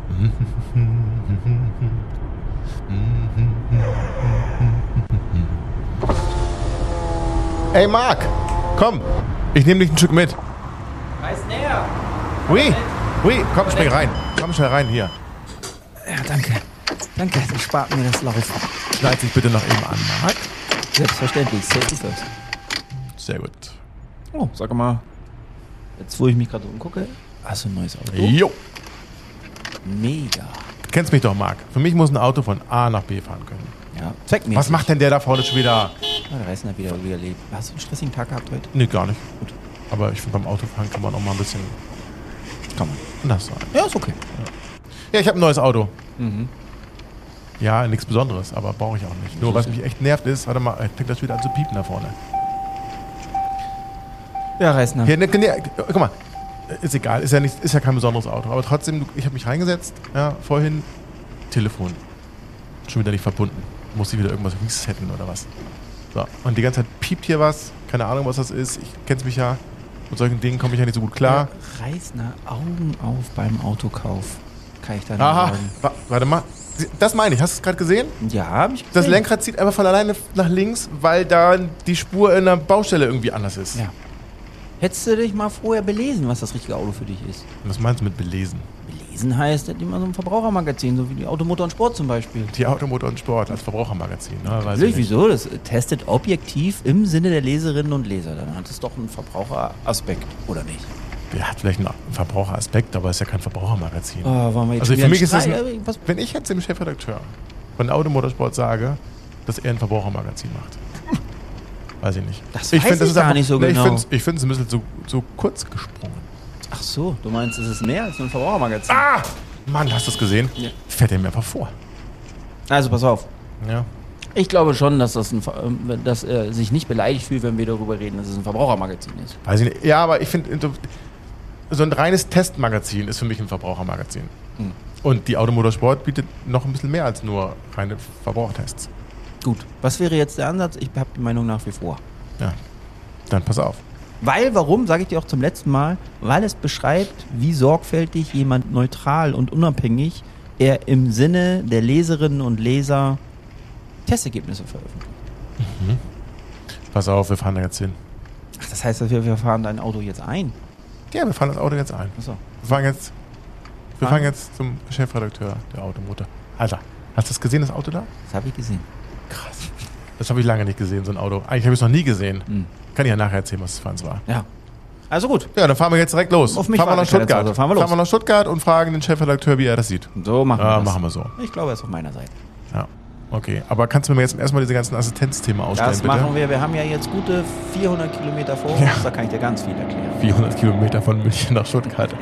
Ey Marc, komm, ich nehme dich ein Stück mit. Reiß näher. Oui, komm, spring rein. Komm schnell rein hier. Ja, danke. Danke, das spart mir das Laufen. Schneid dich bitte noch eben an, Marc. Selbstverständlich, Safety first. Sehr gut. Oh, sag mal, jetzt wo ich mich gerade umgucke, hast du ein neues Auto? Jo. Mega. Du kennst mich doch, Marc. Für mich muss ein Auto von A nach B fahren können. Ja, zeig mir. Was macht denn der da vorne schon wieder? Ja, der Reisner wieder lebt. Hast du einen stressigen Tag gehabt heute? Nee, gar nicht. Gut. Aber ich finde, beim Autofahren kann man auch mal ein bisschen Kann man. anders sein. Ja, ist okay. Ja, ich habe ein neues Auto. Mhm. Ja, nichts Besonderes, aber brauche ich auch nicht. Nur was mich echt nervt ist, warte mal, fängt das wieder an zu piepen da vorne. Ja, Reisner. Hier, guck mal, ist egal, ist ja kein besonderes Auto. Aber trotzdem, ich habe mich reingesetzt, ja, vorhin, Telefon. Schon wieder nicht verbunden. Muss ich wieder irgendwas resetten oder was. So, und die ganze Zeit piept hier was, keine Ahnung, was das ist. Ich kenn's mich ja, mit solchen Dingen komme ich ja nicht so gut klar. Reisner, Augen auf beim Autokauf. Kann ich da nicht Aha, sagen. warte mal. Das meine ich, hast du es gerade gesehen? Ja, habe ich gesehen. Das Lenkrad zieht einfach von alleine nach links, weil da die Spur in der Baustelle irgendwie anders ist. Ja. Hättest du dich mal vorher belesen, was das richtige Auto für dich ist? Was meinst du mit belesen? Belesen heißt, das immer so ein Verbrauchermagazin, so wie die Automotor und Sport zum Beispiel. Die Automotor und Sport als Verbrauchermagazin. Ne? Weiß Natürlich, ich nicht. wieso? Das testet objektiv im Sinne der Leserinnen und Leser. Dann hat es doch einen Verbraucheraspekt, oder nicht? Der hat vielleicht einen Verbraucheraspekt, aber ist ja kein Verbrauchermagazin. Oh, wollen wir jetzt Also schon für wieder mich ist das, Streit- was? wenn ich jetzt dem Chefredakteur von Automotorsport sage, dass er ein Verbrauchermagazin macht, weiß ich nicht. Das ich weiß find, ich ist gar einfach- nicht so nee, genau. Ich finde es ein bisschen so kurz gesprungen. Ach so, du meinst, es ist mehr als nur ein Verbrauchermagazin? Ah! Mann, hast du es gesehen? Ja. Fährt er mir einfach vor. Also pass auf. Ja. Ich glaube schon, dass dass er sich nicht beleidigt fühlt, wenn wir darüber reden, dass es ein Verbrauchermagazin ist. Weiß ich nicht. Ja, aber ich finde, so ein reines Testmagazin ist für mich ein Verbrauchermagazin. Hm. Und die Automotorsport bietet noch ein bisschen mehr als nur reine Verbrauchertests. Gut, was wäre jetzt der Ansatz? Ich habe die Meinung nach wie vor. Ja, dann pass auf. Warum, sage ich dir auch zum letzten Mal, weil es beschreibt, wie sorgfältig jemand neutral und unabhängig er im Sinne der Leserinnen und Leser Testergebnisse veröffentlicht. Pass auf, wir fahren da jetzt hin. Ach, das heißt, wir fahren dein Auto jetzt ein? Ja, wir fahren das Auto jetzt ein. Achso. Wir fahren jetzt zum Chefredakteur der Automotor. Alter, hast du das gesehen, das Auto da? Das habe ich gesehen. Krass. Das habe ich lange nicht gesehen, so ein Auto. Eigentlich habe ich es noch nie gesehen. Hm. Kann ich ja nachher erzählen, was es für uns war. Ja. Also gut. Ja, dann fahren wir jetzt direkt los. Auf mich fahren wir nach wartet keiner Stuttgart. zu Hause. Fahren wir los. Fahren wir nach Stuttgart und fragen den Chefredakteur, wie er das sieht. So machen wir Ja, das. machen wir so. Ich glaube, er ist auf meiner Seite. Ja, okay. Aber kannst du mir jetzt erstmal diese ganzen Assistenzthemen ausstellen, Das bitte? machen wir. Wir haben ja jetzt gute 400 Kilometer vor uns. Ja. Da kann ich dir ganz viel erklären. 400 Kilometer von München nach Stuttgart.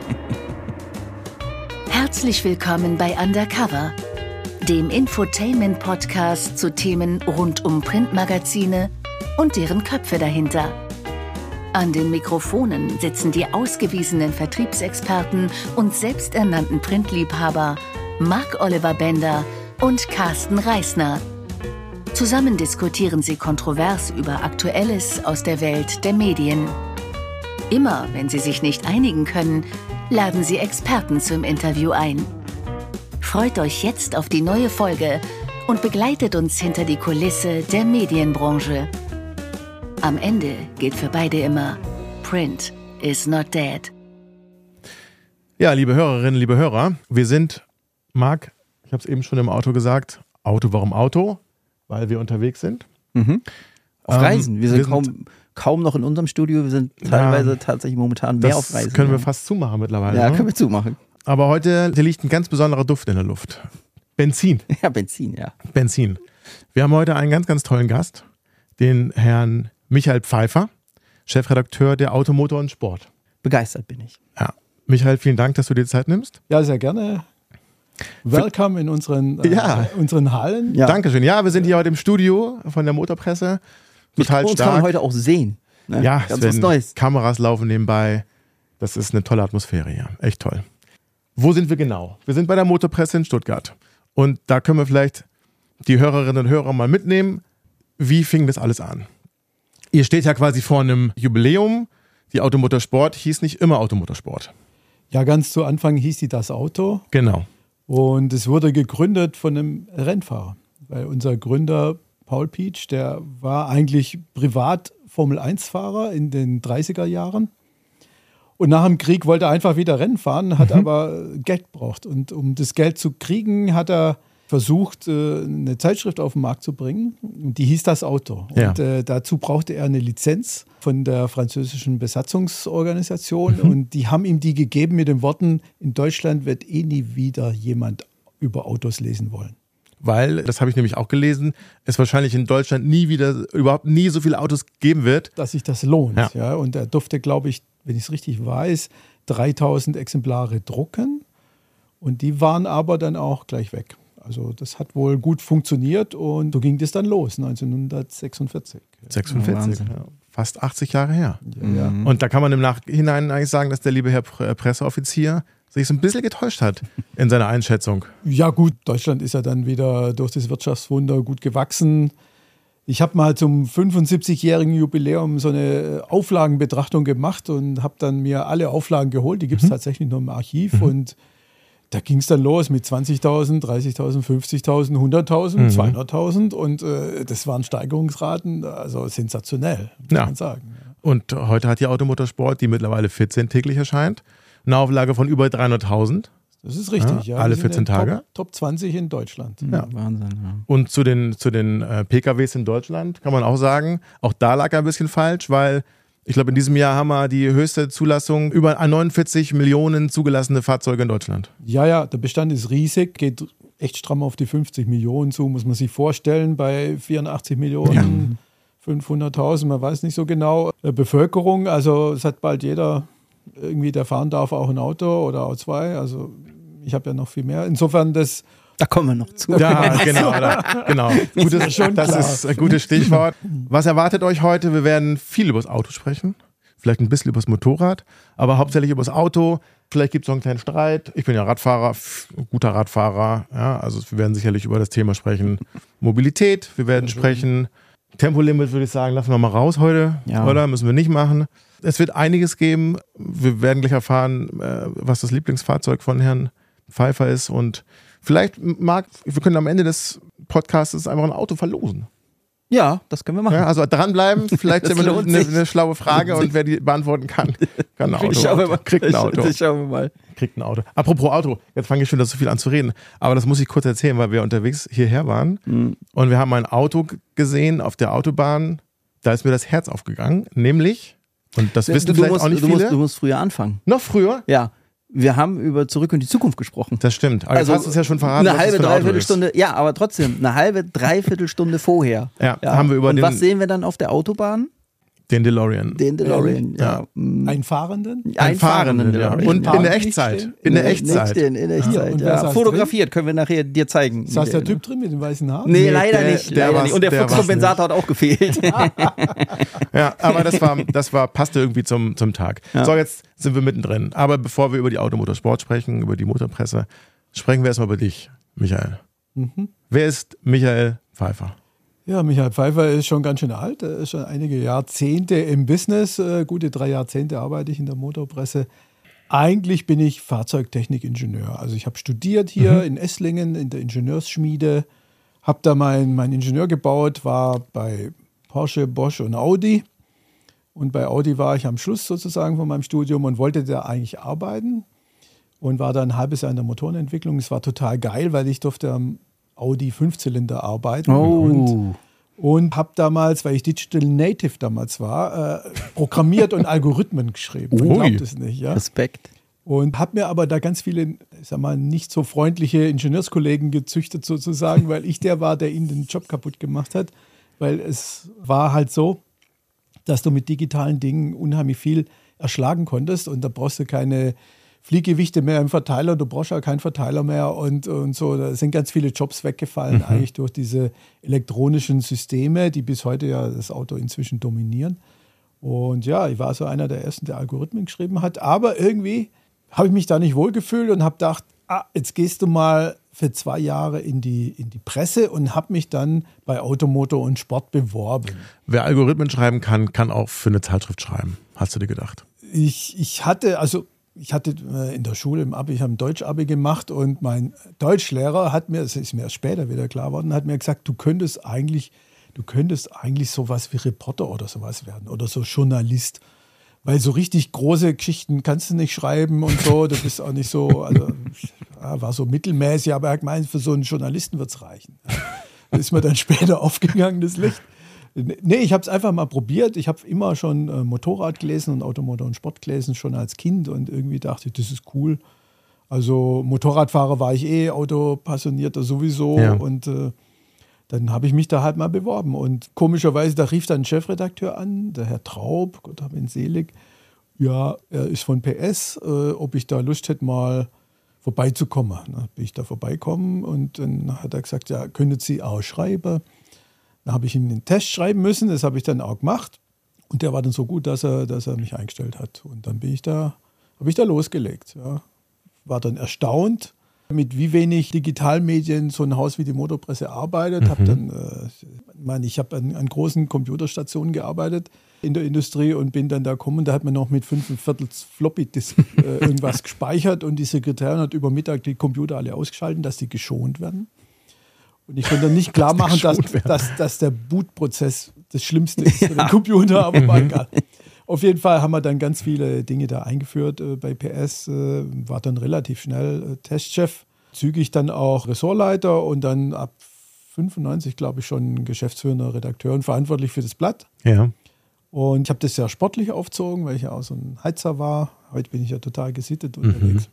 Herzlich willkommen bei Undercover, dem Infotainment-Podcast zu Themen rund um Printmagazine und deren Köpfe dahinter. An den Mikrofonen sitzen die ausgewiesenen Vertriebsexperten und selbsternannten Printliebhaber Marc-Oliver Bender und Carsten Reisner. Zusammen diskutieren sie kontrovers über Aktuelles aus der Welt der Medien. Immer, wenn sie sich nicht einigen können, laden sie Experten zum Interview ein. Freut euch jetzt auf die neue Folge und begleitet uns hinter die Kulisse der Medienbranche. Am Ende gilt für beide immer: Print is not dead. Ja, liebe Hörerinnen, liebe Hörer, wir sind, Marc, ich habe es eben schon im Auto gesagt, Auto, warum Auto? Weil wir unterwegs sind. Auf Reisen. Wir sind wir kaum noch in unserem Studio. Wir sind teilweise tatsächlich momentan mehr auf Reisen. Das können wir fast zumachen mittlerweile. Ja, ne? können wir zumachen. Aber heute liegt ein ganz besonderer Duft in der Luft. Benzin. Ja, Benzin, ja. Benzin. Wir haben heute einen ganz, ganz tollen Gast, den Herrn Michael Pfeiffer, Chefredakteur der Automotor und Sport. Begeistert bin ich. Ja. Michael, vielen Dank, dass du dir Zeit nimmst. Ja, sehr gerne. Welcome in unseren Hallen. Ja. Dankeschön. Ja, wir sind hier heute im Studio von der Motorpresse. Total Uns kann man stark. heute auch sehen. Ne? Ja, ganz es was werden Neues. Kameras laufen nebenbei. Das ist eine tolle Atmosphäre hier. Echt toll. Wo sind wir genau? Wir sind bei der Motorpresse in Stuttgart. Und da können wir vielleicht die Hörerinnen und Hörer mal mitnehmen. Wie fing das alles an? Ihr steht ja quasi vor einem Jubiläum. Die Automotorsport hieß nicht immer Automotorsport. Ja, ganz zu Anfang hieß sie Das Auto. Genau. Und es wurde gegründet von einem Rennfahrer. Weil unser Gründer Paul Pietsch, der war eigentlich privat Formel-1-Fahrer in den 30er Jahren. Und nach dem Krieg wollte er einfach wieder Rennen fahren, hat aber Geld gebraucht. Und um das Geld zu kriegen, hat er versucht, eine Zeitschrift auf den Markt zu bringen. Und die hieß Das Auto. Ja. Und dazu brauchte er eine Lizenz von der französischen Besatzungsorganisation. Und die haben ihm die gegeben mit den Worten, in Deutschland wird nie wieder jemand über Autos lesen wollen. Weil, das habe ich nämlich auch gelesen, es wahrscheinlich in Deutschland überhaupt nie so viele Autos geben wird. Dass sich das lohnt. Ja. Ja. Und er durfte, glaube ich, wenn ich es richtig weiß, 3000 Exemplare drucken. Und die waren aber dann auch gleich weg. Also das hat wohl gut funktioniert und so ging das dann los, 1946. 46, ja. Fast 80 Jahre her. Ja. Und da kann man im Nachhinein eigentlich sagen, dass der liebe Herr Presseoffizier sich so ein bisschen getäuscht hat in seiner Einschätzung. Ja gut, Deutschland ist ja dann wieder durch das Wirtschaftswunder gut gewachsen. Ich habe mal zum 75-jährigen Jubiläum so eine Auflagenbetrachtung gemacht und habe dann mir alle Auflagen geholt. Die gibt es tatsächlich noch im Archiv. Und da ging es dann los mit 20.000, 30.000, 50.000, 100.000, 200.000. Und das waren Steigerungsraten, also sensationell, muss man sagen. Ja. Und heute hat die Automotorsport, die mittlerweile 14 täglich erscheint, eine Auflage von über 300.000. Das ist richtig, ja. Alle 14 Tage. Top 20 in Deutschland. Ja. Wahnsinn, ja. Und zu den PKWs in Deutschland kann man auch sagen, auch da lag er ein bisschen falsch, weil ich glaube, in diesem Jahr haben wir die höchste Zulassung, über 49 Millionen zugelassene Fahrzeuge in Deutschland. Ja, der Bestand ist riesig, geht echt stramm auf die 50 Millionen zu, muss man sich vorstellen, bei 84 Millionen, 500.000, man weiß nicht so genau, Bevölkerung, also es hat bald jeder irgendwie, der fahren darf, auch ein Auto oder auch zwei, also ich habe ja noch viel mehr. Insofern da kommen wir noch zu. Ja, genau. Das ist ein gutes Stichwort. Was erwartet euch heute? Wir werden viel über das Auto sprechen, vielleicht ein bisschen über das Motorrad, aber hauptsächlich über das Auto. Vielleicht gibt es noch einen kleinen Streit. Ich bin ja Radfahrer, guter Radfahrer. Ja, also wir werden sicherlich über das Thema sprechen. Mobilität, wir werden sprechen. Tempolimit würde ich sagen, lassen wir mal raus heute, oder? Müssen wir nicht machen. Es wird einiges geben. Wir werden gleich erfahren, was das Lieblingsfahrzeug von Herrn Pfeiffer ist. Und vielleicht, wir können am Ende des Podcasts einfach ein Auto verlosen. Ja, das können wir machen. Ja, also dranbleiben, vielleicht eine schlaue Frage und wer die beantworten kann ein Auto. Kriegt ein Auto. Schauen wir mal. Kriegt ein Auto. Apropos Auto, jetzt fange ich schon wieder so viel an zu reden. Aber das muss ich kurz erzählen, weil wir unterwegs hierher waren und wir haben ein Auto gesehen auf der Autobahn. Da ist mir das Herz aufgegangen, nämlich, und das wissen vielleicht auch nicht viele. Du musst früher anfangen. Noch früher? Ja. Wir haben über Zurück in die Zukunft gesprochen. Das stimmt. Aber also, du hast es ja schon verraten. Eine halbe, Dreiviertelstunde, ja, aber trotzdem, eine halbe, Dreiviertelstunde vorher. Ja. Haben wir über und was sehen wir dann auf der Autobahn? Den DeLorean. Ja. Einen Fahrenden? Einen Fahrenden, ja. Und in der Echtzeit. In der Echtzeit. Ja. Fotografiert, können wir nachher dir zeigen. Saß der Typ drin mit den weißen Haaren? Nee, leider nicht. Und der Fluxkompensator hat auch gefehlt. Ja, aber passte irgendwie zum Tag. Ja. So, jetzt sind wir mittendrin. Aber bevor wir über die Automotorsport sprechen, über die Motorpresse, sprechen wir erstmal über dich, Michael. Wer ist Michael Pfeiffer? Ja, Michael Pfeiffer ist schon ganz schön alt. Er ist schon einige Jahrzehnte im Business. Gute 3 Jahrzehnte arbeite ich in der Motorpresse. Eigentlich bin ich Fahrzeugtechnikingenieur. Also ich habe studiert hier in Esslingen in der Ingenieursschmiede, habe da mein Ingenieur gebaut, war bei Porsche, Bosch und Audi. Und bei Audi war ich am Schluss sozusagen von meinem Studium und wollte da eigentlich arbeiten und war dann ein halbes Jahr in der Motorenentwicklung. Es war total geil, weil ich durfte am Audi 5-Zylinder arbeiten und habe damals, weil ich Digital Native damals war, programmiert und Algorithmen geschrieben. Ich glaube das nicht. Ja? Respekt. Und habe mir aber da ganz viele, ich sag mal, nicht so freundliche Ingenieurskollegen gezüchtet sozusagen, weil ich der war, der ihnen den Job kaputt gemacht hat. Weil es war halt so, dass du mit digitalen Dingen unheimlich viel erschlagen konntest und da brauchst du keine Fliehgewichte mehr im Verteiler, du brauchst ja keinen Verteiler mehr und so. Da sind ganz viele Jobs weggefallen eigentlich durch diese elektronischen Systeme, die bis heute ja das Auto inzwischen dominieren. Und ja, ich war so einer der Ersten, der Algorithmen geschrieben hat, aber irgendwie habe ich mich da nicht wohlgefühlt und habe gedacht, jetzt gehst du mal für 2 Jahre in die Presse und habe mich dann bei Automotor und Sport beworben. Wer Algorithmen schreiben kann, kann auch für eine Zeitschrift schreiben, hast du dir gedacht? Ich hatte, also ich hatte in der Schule im Abi, ich habe ein Deutsch-Abi gemacht und mein Deutschlehrer hat mir, das ist mir erst später wieder klar geworden, hat mir gesagt, du könntest eigentlich sowas wie Reporter oder sowas werden oder so Journalist. Weil so richtig große Geschichten kannst du nicht schreiben und so, du bist auch nicht so, also war so mittelmäßig, aber er hat gemeint, für so einen Journalisten wird es reichen. Da ist mir dann später aufgegangen, das Licht. Nee, ich habe es einfach mal probiert. Ich habe immer schon Motorrad gelesen und Automotor und Sport gelesen, schon als Kind und irgendwie dachte ich, das ist cool. Also Motorradfahrer war ich Autopassionierter sowieso und dann habe ich mich da halt mal beworben und komischerweise, da rief dann ein Chefredakteur an, der Herr Traub, Gott hab ihn selig, ja, er ist von PS, ob ich da Lust hätte, mal vorbeizukommen. Dann bin ich da vorbeikommen und dann hat er gesagt, ja, können Sie auch schreiben? Dann habe ich ihm einen Test schreiben müssen, das habe ich dann auch gemacht und der war dann so gut, dass er mich eingestellt hat und dann habe ich da losgelegt. Ja. War dann erstaunt, mit wie wenig Digitalmedien so ein Haus wie die Motorpresse arbeitet. Ich habe an großen Computerstationen gearbeitet in der Industrie und bin dann da gekommen. Da hat man noch mit 5,25 Floppy-Disk irgendwas gespeichert und die Sekretärin hat über Mittag die Computer alle ausgeschaltet, dass die geschont werden. Und ich konnte dann nicht klar machen, dass der Bootprozess das Schlimmste ist für den Computer, aber war egal. Auf jeden Fall haben wir dann ganz viele Dinge da eingeführt bei PS, war dann relativ schnell Testchef, zügig dann auch Ressortleiter und dann ab 95, glaube ich, schon geschäftsführender Redakteur und verantwortlich für das Blatt. Ja. Und ich habe das sehr sportlich aufgezogen, weil ich ja auch so ein Heizer war. Heute bin ich ja total gesittet unterwegs.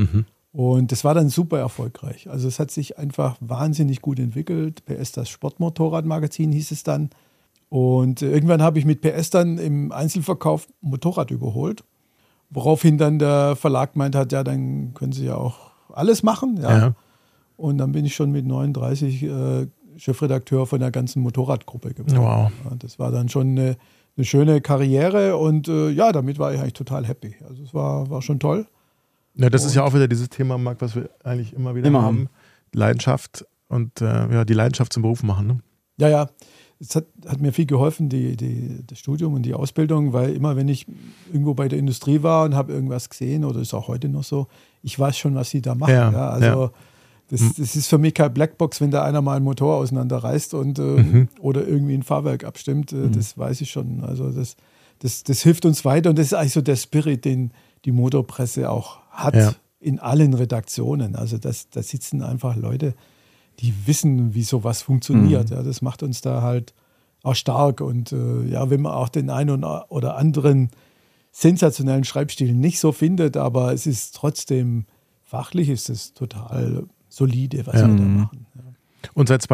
Und das war dann super erfolgreich. Also es hat sich einfach wahnsinnig gut entwickelt. PS, das Sportmotorradmagazin hieß es dann. Und irgendwann habe ich mit PS dann im Einzelverkauf ein Motorrad überholt, woraufhin dann der Verlag meint hat, ja, dann können Sie ja auch alles machen. Ja. Und dann bin ich schon mit 39 Chefredakteur von der ganzen Motorradgruppe geworden. Wow. Ja, das war dann schon eine schöne Karriere und damit war ich eigentlich total happy. Also es war schon toll. Ja, das ist ja auch wieder dieses Thema, Marc, was wir eigentlich immer wieder haben. Leidenschaft und die Leidenschaft zum Beruf machen. Ne? Ja. Es hat mir viel geholfen, das Studium und die Ausbildung, weil immer, wenn ich irgendwo bei der Industrie war und habe irgendwas gesehen, oder ist auch heute noch so, ich weiß schon, was sie da machen. Das ist für mich keine Blackbox, wenn da einer mal einen Motor auseinanderreißt und oder irgendwie ein Fahrwerk abstimmt. Das weiß ich schon. Also das hilft uns weiter und das ist eigentlich so der Spirit, den die Motorpresse auch hat in allen Redaktionen. Also da sitzen einfach Leute, die wissen, wie sowas funktioniert. Ja, das macht uns da halt auch stark. Und wenn man auch den einen oder anderen sensationellen Schreibstil nicht so findet, aber es ist trotzdem fachlich, ist es total solide, was wir da machen. Ja. Und seit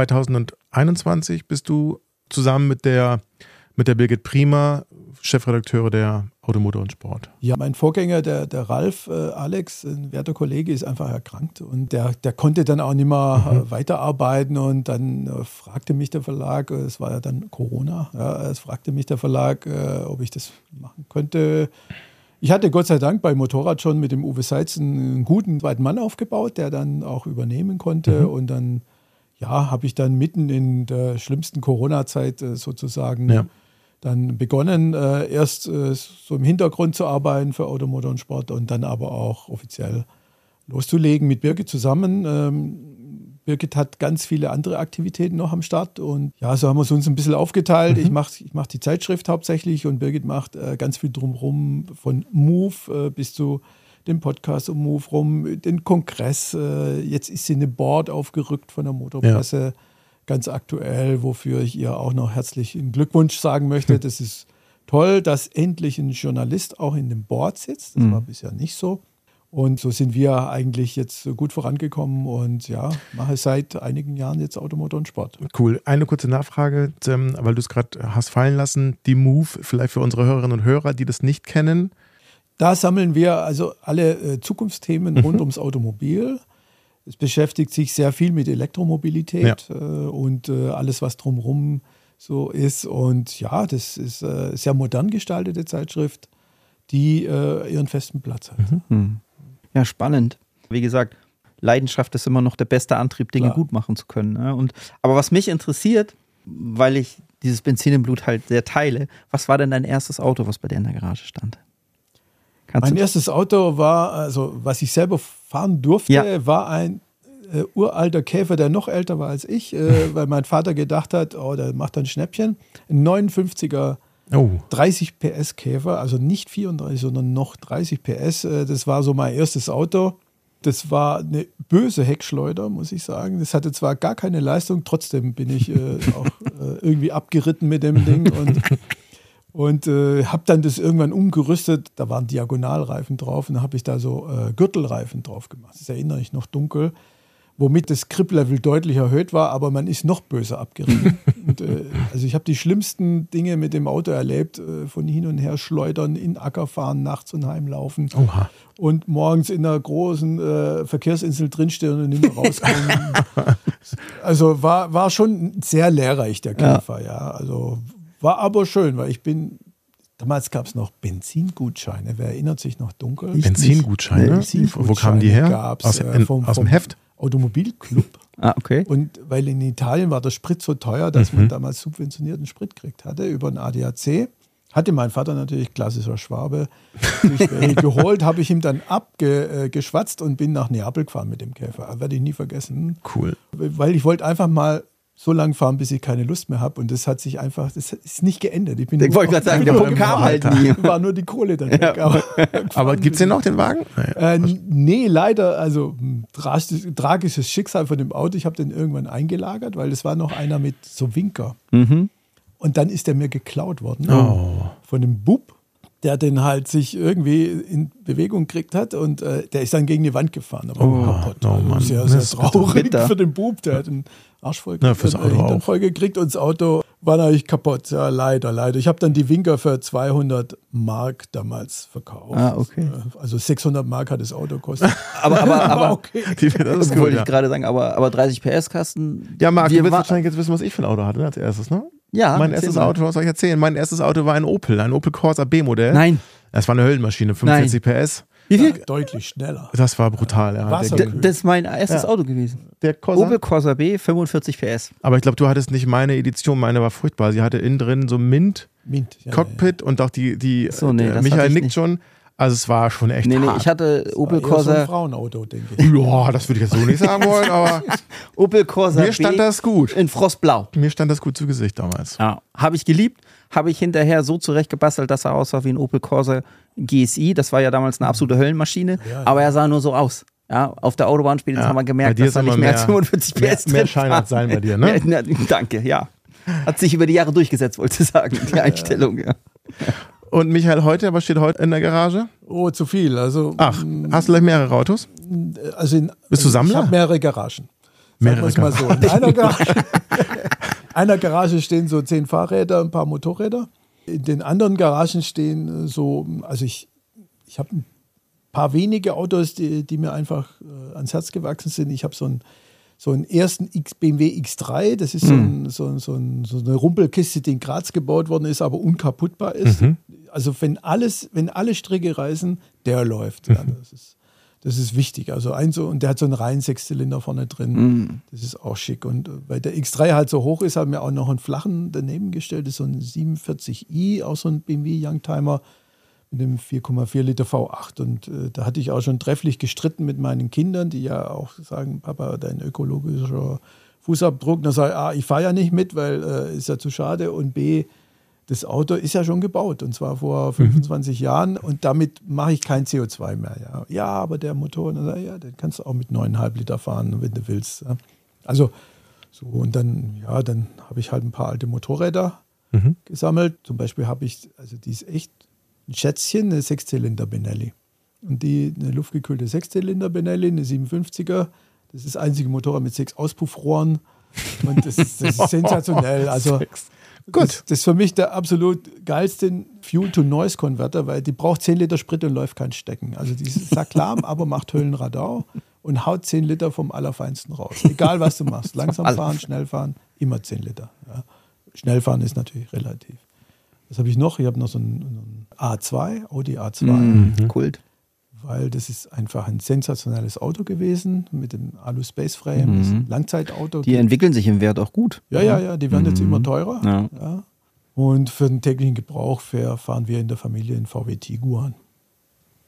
2021 bist du zusammen mit der Birgit Priemer Chefredakteure der Automotor und Sport. Ja, mein Vorgänger, der Ralf Alex, ein werter Kollege, ist einfach erkrankt und der konnte dann auch nicht mehr weiterarbeiten und dann fragte mich der Verlag, es war ja dann Corona, es fragte mich der Verlag, ob ich das machen könnte. Ich hatte Gott sei Dank bei Motorrad schon mit dem Uwe Seitz einen guten zweiten Mann aufgebaut, der dann auch übernehmen konnte und dann habe ich dann mitten in der schlimmsten Corona-Zeit sozusagen dann begonnen, erst so im Hintergrund zu arbeiten für Automotor und Sport und dann aber auch offiziell loszulegen mit Birgit zusammen. Birgit hat ganz viele andere Aktivitäten noch am Start und so haben wir es uns ein bisschen aufgeteilt. Ich mach die Zeitschrift hauptsächlich und Birgit macht ganz viel drumherum, von Move bis zu dem Podcast um Move rum, den Kongress. Jetzt ist sie eine Board aufgerückt von der Motorpresse. Ganz aktuell, wofür ich ihr auch noch herzlichen Glückwunsch sagen möchte. Das ist toll, dass endlich ein Journalist auch in dem Board sitzt. Das war bisher nicht so. Und so sind wir eigentlich jetzt gut vorangekommen und mache seit einigen Jahren jetzt Automotor und Sport. Cool. Eine kurze Nachfrage, weil du es gerade hast fallen lassen. Die Move, vielleicht für unsere Hörerinnen und Hörer, die das nicht kennen. Da sammeln wir also alle Zukunftsthemen rund ums Automobil. Es beschäftigt sich sehr viel mit Elektromobilität und alles, was drumherum so ist. Und das ist eine sehr modern gestaltete Zeitschrift, die ihren festen Platz hat. Ja, spannend. Wie gesagt, Leidenschaft ist immer noch der beste Antrieb, Dinge gut machen zu können. Ne? Aber was mich interessiert, weil ich dieses Benzin im Blut halt sehr teile, was war denn dein erstes Auto, was bei dir in der Garage stand? Mein erstes Auto war, also was ich selber fahren durfte, war ein uralter Käfer, der noch älter war als ich, weil mein Vater gedacht hat, oh, der macht ein Schnäppchen. Ein 59er 30 PS Käfer, also nicht 34, sondern noch 30 PS. Das war so mein erstes Auto. Das war eine böse Heckschleuder, muss ich sagen. Das hatte zwar gar keine Leistung, trotzdem bin ich auch irgendwie abgeritten mit dem Ding und habe dann das irgendwann umgerüstet. Da waren Diagonalreifen drauf und da habe ich da so Gürtelreifen drauf gemacht. Das erinnere ich noch dunkel, womit das Grip-Level deutlich erhöht war, aber man ist noch böse abgeritten. Und, also ich habe die schlimmsten Dinge mit dem Auto erlebt, von hin und her schleudern, in Acker fahren, nachts und heimlaufen und morgens in einer großen Verkehrsinsel drinstehen und nicht mehr rauskommen. Also war schon sehr lehrreich, der Käfer, ja. Also war aber schön, weil damals gab es noch Benzingutscheine, wer erinnert sich noch dunkel? Benzingutscheine? Wo kamen die her? Aus dem Heft? Automobilclub. Okay. Und weil in Italien war der Sprit so teuer, dass man damals subventionierten Sprit gekriegt hatte über den ADAC. Hatte mein Vater natürlich, klassischer Schwabe, geholt, habe ich ihm dann abgeschwatzt und bin nach Neapel gefahren mit dem Käfer. Werde ich nie vergessen. Cool. Weil ich wollte einfach mal so lange fahren, bis ich keine Lust mehr habe. Und das hat sich einfach, das ist nicht geendet. Ich wollte gerade sagen, der Punkt kam halt nie. War nur die Kohle dann weg. Ja. Aber gibt es denn noch den Wagen? Nee, leider. Also tragisches Schicksal von dem Auto. Ich habe den irgendwann eingelagert, weil es war noch einer mit so Winker. Und dann ist der mir geklaut worden von dem Bub, der den halt sich irgendwie in Bewegung gekriegt hat und der ist dann gegen die Wand gefahren. Aber kaputt. Mann. Sehr, sehr traurig für den Bub. Der hat einen Arsch voll gekriegt und das Auto war natürlich kaputt. Ja, leider. Ich habe dann die Winker für 200 Mark damals verkauft. Okay. Also 600 Mark hat das Auto gekostet. aber okay. Das wollte ich gerade sagen, aber 30 PS-Kasten. Ja, Marc, du willst wahrscheinlich jetzt wissen, was ich für ein Auto hatte als erstes, ne? Ja. Mein erstes Auto, was soll ich erzählen? Mein erstes Auto war ein Opel Corsa B-Modell. Nein. Das war eine Höllenmaschine, 45 PS. Wie viel? Ja, deutlich schneller. Das war brutal, ja. Das ist mein erstes Auto gewesen. Der Corsa? Opel Corsa B, 45 PS. Aber ich glaube, du hattest nicht meine Edition, meine war furchtbar. Sie hatte innen drin so Mint Cockpit und auch die Michael nickt schon. Also es war schon echt hart. Ich hatte Opel Corsa. So ein Frauenauto, denke ich. Ja, das würde ich jetzt so nicht sagen wollen, aber Opel Corsa mir stand das gut. In Frostblau. Mir stand das gut zu Gesicht damals. Ja, habe ich geliebt. Habe ich hinterher so zurechtgebastelt, dass er aussah wie ein Opel Corsa GSI. Das war ja damals eine absolute Höllenmaschine. Ja. Aber er sah nur so aus. Ja, auf der Autobahn spätestens haben wir gemerkt, dass da nicht mehr als 45 PS drin mehr Schein hat sein bei dir, ne? Danke, ja. Hat sich über die Jahre durchgesetzt, wollte ich sagen, die Einstellung, ja. Und Michael, was steht heute in der Garage? Oh, zu viel. Also, hast du gleich mehrere Autos? Bist du Sammler? Ich habe mehrere Garagen. Mehrere Garagen. Mal so. In einer Garage stehen so 10 Fahrräder, ein paar Motorräder. In den anderen Garagen stehen ich habe ein paar wenige Autos, die mir einfach ans Herz gewachsen sind. Ich habe so einen ersten BMW X3, das ist so eine Rumpelkiste, die in Graz gebaut worden ist, aber unkaputtbar ist. Also wenn alle Stricke reißen, der läuft. Ja, das ist wichtig. Also und der hat so einen reinen 6-Zylinder vorne drin. Das ist auch schick. Und weil der X3 halt so hoch ist, haben wir auch noch einen flachen daneben gestellt. Das ist so ein 47i, auch so ein BMW Youngtimer mit einem 4,4 Liter V8. Und da hatte ich auch schon trefflich gestritten mit meinen Kindern, die ja auch sagen, Papa, dein ökologischer Fußabdruck. Da sage ich, ich fahre ja nicht mit, weil ist ja zu schade. Und B, das Auto ist ja schon gebaut, und zwar vor 25 Jahren. Und damit mache ich kein CO2 mehr. Ja, aber der Motor, den kannst du auch mit 9,5 Liter fahren, wenn du willst. Ja. Also so, und dann habe ich halt ein paar alte Motorräder gesammelt. Zum Beispiel habe ich, die ist echt ein Schätzchen, eine 6-Zylinder Benelli. Und eine luftgekühlte 6-Zylinder Benelli, eine 57er. Das ist das einzige Motorrad mit 6 Auspuffrohren. Und das ist sensationell. Also gut. Das ist für mich der absolut geilste Fuel-to-Noise-Konverter, weil die braucht 10 Liter Sprit und läuft kein Stecken. Also die ist sacklam, aber macht Höllenradau und haut 10 Liter vom Allerfeinsten raus. Egal, was du machst. Langsam fahren, schnell fahren, immer 10 Liter. Ja. Schnell fahren ist natürlich relativ. Was habe ich noch? Ich habe noch so einen A2, Audi A2. Kult. Weil das ist einfach ein sensationelles Auto gewesen mit dem Alu-Space-Frame. Das ist ein Langzeitauto. Die entwickeln sich im Wert auch gut. Ja, die werden jetzt immer teurer. Ja. Ja. Und für den täglichen Gebrauch fahren wir in der Familie einen VW Tiguan.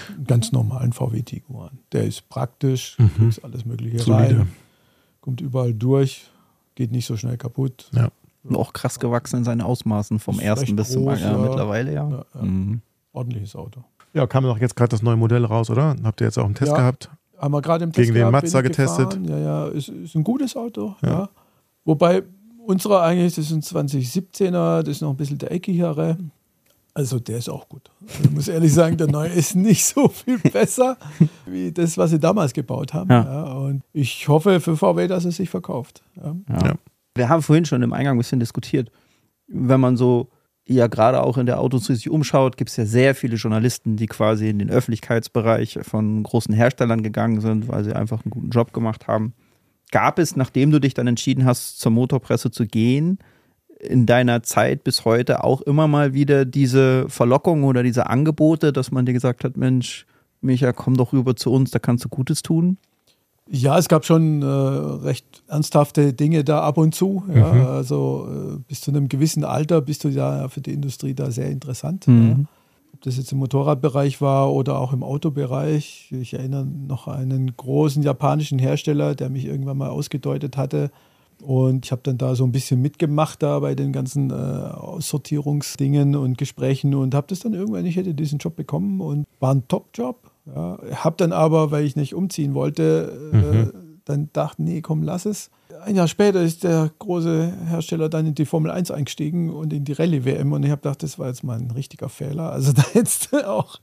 einen ganz normalen VW Tiguan. Der ist praktisch, kriegst alles Mögliche Solide. rein, kommt überall durch, geht nicht so schnell kaputt. Ja. Und auch krass gewachsen in seinen Ausmaßen vom Ist ersten recht bis zum groß, ja. mittlerweile, ja. Ja. Mhm. Ordentliches Auto. Ja, kam doch jetzt gerade das neue Modell raus, oder? Habt ihr jetzt auch einen Test Ja. gehabt? Haben wir gerade im Test Gegen den gehabt, Mazda bin ich getestet? gefahren. Ja, ist ein gutes Auto. Ja. Ja. Wobei unserer eigentlich, das ist ein 2017er, das ist noch ein bisschen der eckigere. Also der ist auch gut. Also ich muss ehrlich sagen, der neue ist nicht so viel besser wie das, was sie damals gebaut haben. Ja. Ja, und ich hoffe für VW, dass es sich verkauft. Ja. Ja. Wir haben vorhin schon im Eingang ein bisschen diskutiert. Wenn man so ja gerade auch in der Autoindustrie sich umschaut, gibt es ja sehr viele Journalisten, die quasi in den Öffentlichkeitsbereich von großen Herstellern gegangen sind, weil sie einfach einen guten Job gemacht haben. Gab es, nachdem du dich dann entschieden hast, zur Motorpresse zu gehen, in deiner Zeit bis heute auch immer mal wieder diese Verlockung oder diese Angebote, dass man dir gesagt hat, Mensch, Micha, komm doch rüber zu uns, da kannst du Gutes tun? Ja, es gab schon recht ernsthafte Dinge da ab und zu. Ja. Also bis zu einem gewissen Alter bist du ja für die Industrie da sehr interessant. Ja. Ob das jetzt im Motorradbereich war oder auch im Autobereich. Ich erinnere noch an einen großen japanischen Hersteller, der mich irgendwann mal ausgedeutet hatte. Und ich habe dann da so ein bisschen mitgemacht da bei den ganzen Aussortierungsdingen und Gesprächen und habe das dann irgendwann, ich hätte diesen Job bekommen und war ein Top-Job. Ja. Habe dann aber, weil ich nicht umziehen wollte, dann dachte, nee, komm, lass es. Ein Jahr später ist der große Hersteller dann in die Formel 1 eingestiegen und in die Rallye-WM und ich habe gedacht, das war jetzt mal ein richtiger Fehler. Also da hättest du auch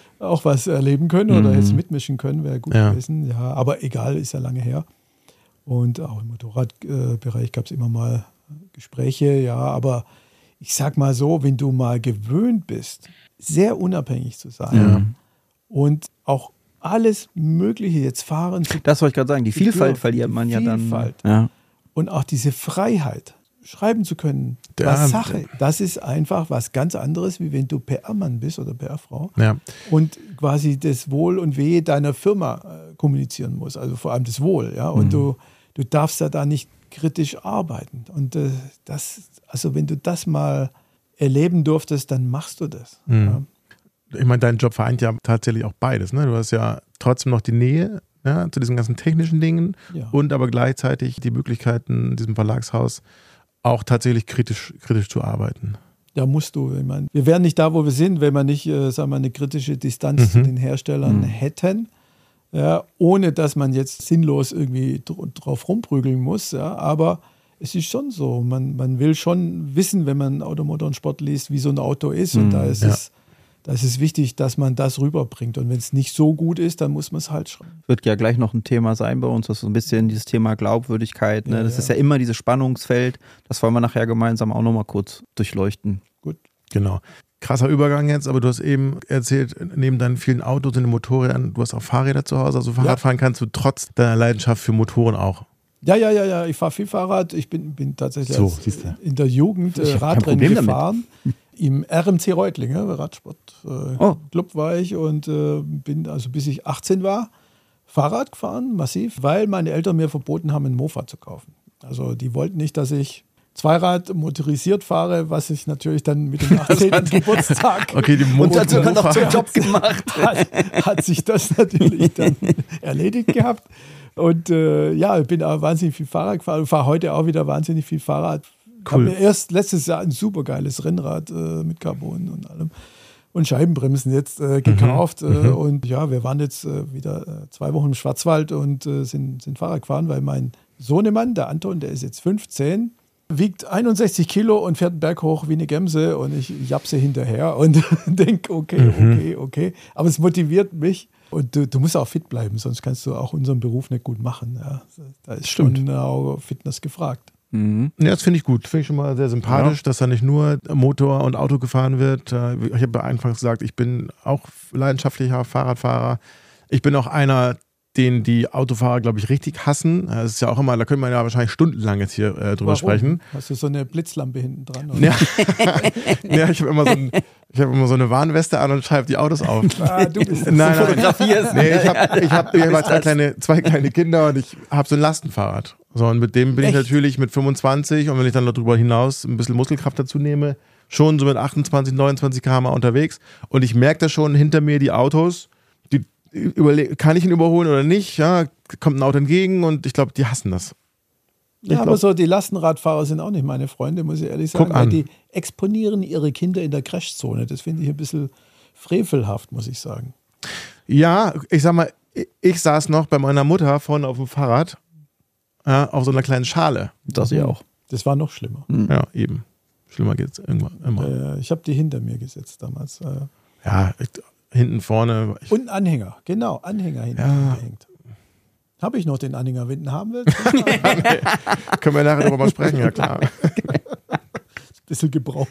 was erleben können oder hättest mitmischen können, wäre gut gewesen. Ja, aber egal, ist ja lange her. Und auch im Motorradbereich gab es immer mal Gespräche, ja, aber ich sag mal so, wenn du mal gewöhnt bist, sehr unabhängig zu sein und auch alles Mögliche jetzt fahren zu können. Das wollte ich gerade sagen, die Vielfalt verliert man ja dann. Ja. Und auch diese Freiheit, schreiben zu können, was Sache, das ist einfach was ganz anderes, wie wenn du PR-Mann bist oder PR-Frau und quasi das Wohl und Wehe deiner Firma kommunizieren musst, also vor allem das Wohl, ja, und du darfst ja da nicht kritisch arbeiten und also wenn du das mal erleben durftest, dann machst du das. Ja. Ich meine, dein Job vereint ja tatsächlich auch beides, ne? Du hast ja trotzdem noch die Nähe zu diesen ganzen technischen Dingen und aber gleichzeitig die Möglichkeiten, in diesem Verlagshaus auch tatsächlich kritisch zu arbeiten. Da musst du. Ich meine, wir wären nicht da, wo wir sind, wenn wir nicht sagen wir, eine kritische Distanz zu den Herstellern hätten, ja, ohne dass man jetzt sinnlos irgendwie drauf rumprügeln muss. Ja, aber es ist schon so, man will schon wissen, wenn man Automotor und Sport liest, wie so ein Auto ist. Und da ist es wichtig, dass man das rüberbringt. Und wenn es nicht so gut ist, dann muss man es halt schreiben. Wird ja gleich noch ein Thema sein bei uns, das ist so ein bisschen dieses Thema Glaubwürdigkeit. Ne? Das ist ja immer dieses Spannungsfeld. Das wollen wir nachher gemeinsam auch nochmal kurz durchleuchten. Gut. Genau. Krasser Übergang jetzt, aber du hast eben erzählt, neben deinen vielen Autos und den Motorrädern, du hast auch Fahrräder zu Hause. Also Fahrradfahren kannst du trotz deiner Leidenschaft für Motoren auch. Ja. Ich fahre viel Fahrrad. Ich bin tatsächlich in der Jugend Radrennen gefahren. Im RMC Reutlingen, Radsport-Club war ich und bin also bis ich 18 war Fahrrad gefahren, massiv, weil meine Eltern mir verboten haben, ein Mofa zu kaufen. Also die wollten nicht, dass ich Zweirad motorisiert fahre, was ich natürlich dann mit dem 18. Geburtstag und dazu noch zum Job gemacht. Hat sich das natürlich dann erledigt gehabt. Und ich bin auch wahnsinnig viel Fahrrad gefahren und fahre heute auch wieder wahnsinnig viel Fahrrad. Ich habe mir erst letztes Jahr ein super geiles Rennrad mit Carbon und allem und Scheibenbremsen jetzt gekauft. Und ja, wir waren jetzt wieder 2 Wochen im Schwarzwald und sind Fahrrad gefahren, weil mein Sohnemann, der Anton, der ist jetzt 15, wiegt 61 Kilo und fährt einen Berg hoch wie eine Gemse und ich japse hinterher und denke, okay. Aber es motiviert mich. Und du musst auch fit bleiben, sonst kannst du auch unseren Beruf nicht gut machen. Ja. Da ist schon auch Fitness gefragt. Ja, das finde ich gut. Finde ich schon mal sehr sympathisch, dass da nicht nur Motor und Auto gefahren wird. Ich habe anfangs gesagt, ich bin auch leidenschaftlicher Fahrradfahrer. Ich bin auch einer, den die Autofahrer, glaube ich, richtig hassen. Das ist ja auch immer, da könnte man ja wahrscheinlich stundenlang jetzt hier drüber sprechen. Hast du so eine Blitzlampe hinten dran? Oder? Ja, ich habe immer so eine Warnweste an und schreibe die Autos auf. Du bist nein. Fotografierst. Nee, ich habe zwei kleine Kinder und ich habe so ein Lastenfahrrad. So, und mit dem bin ich natürlich mit 25 und wenn ich dann darüber hinaus ein bisschen Muskelkraft dazu nehme, schon so mit 28, 29 km/h unterwegs. Und ich merke das schon hinter mir, die Autos, kann ich ihn überholen oder nicht? Ja, kommt ein Auto entgegen und ich glaube, die hassen das. Ja, aber so die Lastenradfahrer sind auch nicht meine Freunde, muss ich ehrlich sagen, weil die exponieren ihre Kinder in der Crashzone. Das finde ich ein bisschen frevelhaft, muss ich sagen. Ja, ich sag mal, ich saß noch bei meiner Mutter vorne auf dem Fahrrad, ja, auf so einer kleinen Schale. Das ja auch. Das war noch schlimmer. Ja, eben. Schlimmer geht's irgendwann immer. Ich habe die hinter mir gesetzt damals. Ja, hinten vorne. Und einen Anhänger, genau, Anhänger hinten gehängt. Habe ich noch den Anhänger, wenn du ihn haben willst? Können wir nachher darüber mal sprechen, ja klar. Ein bisschen gebraucht.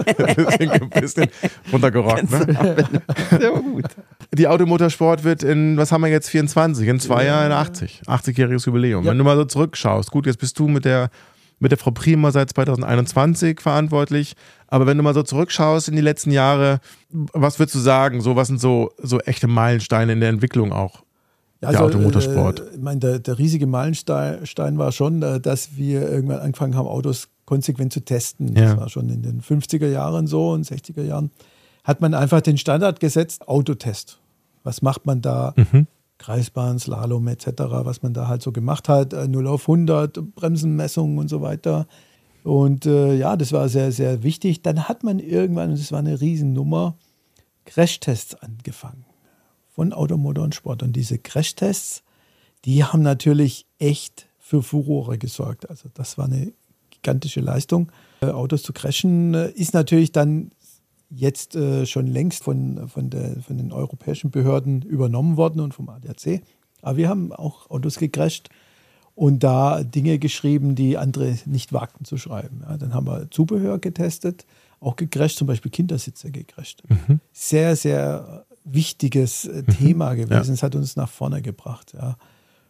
Ein bisschen runtergerockt, ne? Sehr gut. Die Automotorsport wird was haben wir jetzt, 24, in 2 Jahren 80. 80-jähriges Jubiläum. Ja. Wenn du mal so zurückschaust, gut, jetzt bist du mit der Frau Prima seit 2021 verantwortlich, aber wenn du mal so zurückschaust in die letzten Jahre, was würdest du sagen, was sind so echte Meilensteine in der Entwicklung auch? Der Automotorsport. Ich meine, der riesige Meilenstein war schon, dass wir irgendwann angefangen haben, Autos konsequent zu testen. Ja. Das war schon in den 50er Jahren so und 60er Jahren. Hat man einfach den Standard gesetzt, Autotest. Was macht man da? Kreisbahn, Slalom etc., was man da halt so gemacht hat. 0 auf 100, Bremsenmessungen und so weiter. Und das war sehr, sehr wichtig. Dann hat man irgendwann, und das war eine Riesennummer, Crashtests angefangen. Von Automotor und Sport. Und diese Crashtests, die haben natürlich echt für Furore gesorgt. Also das war eine gigantische Leistung. Autos zu crashen ist natürlich dann jetzt schon längst von den europäischen Behörden übernommen worden und vom ADAC. Aber wir haben auch Autos gecrasht und da Dinge geschrieben, die andere nicht wagten zu schreiben. Ja, dann haben wir Zubehör getestet, auch gecrasht, zum Beispiel Kindersitze gecrasht. Sehr, sehr wichtiges Thema gewesen. Es hat uns nach vorne gebracht. Ja.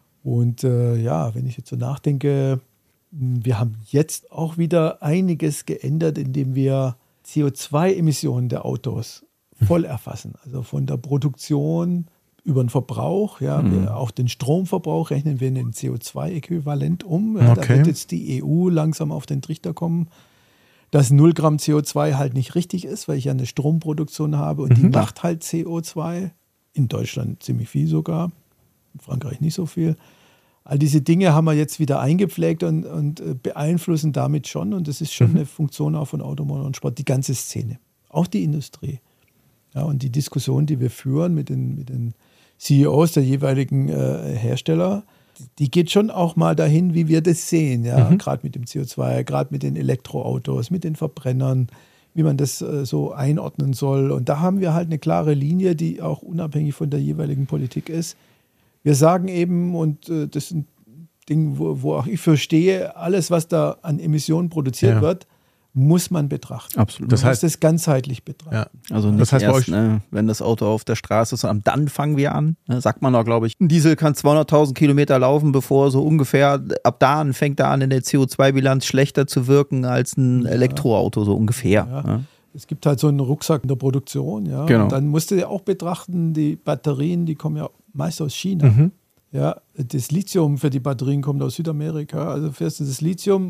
Und wenn ich jetzt so nachdenke, wir haben jetzt auch wieder einiges geändert, indem wir CO2-Emissionen der Autos voll erfassen. Also von der Produktion über den Verbrauch, auch den Stromverbrauch rechnen wir in den CO2-Äquivalent um. Ja, da wird jetzt die EU langsam auf den Trichter kommen, dass 0 Gramm CO2 halt nicht richtig ist, weil ich ja eine Stromproduktion habe und die macht halt CO2. In Deutschland ziemlich viel sogar, in Frankreich nicht so viel. All diese Dinge haben wir jetzt wieder eingepflegt und beeinflussen damit schon. Und das ist schon eine Funktion auch von Automotor und Sport, die ganze Szene, auch die Industrie. Ja, und die Diskussion, die wir führen mit den CEOs der jeweiligen Hersteller, die geht schon auch mal dahin, wie wir das sehen. Ja? Gerade mit dem CO2, gerade mit den Elektroautos, mit den Verbrennern, wie man das so einordnen soll. Und da haben wir halt eine klare Linie, die auch unabhängig von der jeweiligen Politik ist. Wir sagen eben, und das ist ein Ding, wo auch ich für stehe, alles, was da an Emissionen produziert wird, muss man betrachten. Absolut. Das heißt, man muss das ganzheitlich betrachten. Ja. Also nicht das heißt erst, wenn das Auto auf der Straße ist, dann fangen wir an. Sagt man doch, glaube ich, ein Diesel kann 200.000 Kilometer laufen, bevor so ungefähr, ab da fängt er an, in der CO2-Bilanz schlechter zu wirken als ein Elektroauto, so ungefähr. Ja. Es gibt halt so einen Rucksack in der Produktion. Ja. Genau. Und dann musst du ja auch betrachten, die Batterien, die kommen ja meist aus China. Ja, das Lithium für die Batterien kommt aus Südamerika. Also fährst du das Lithium,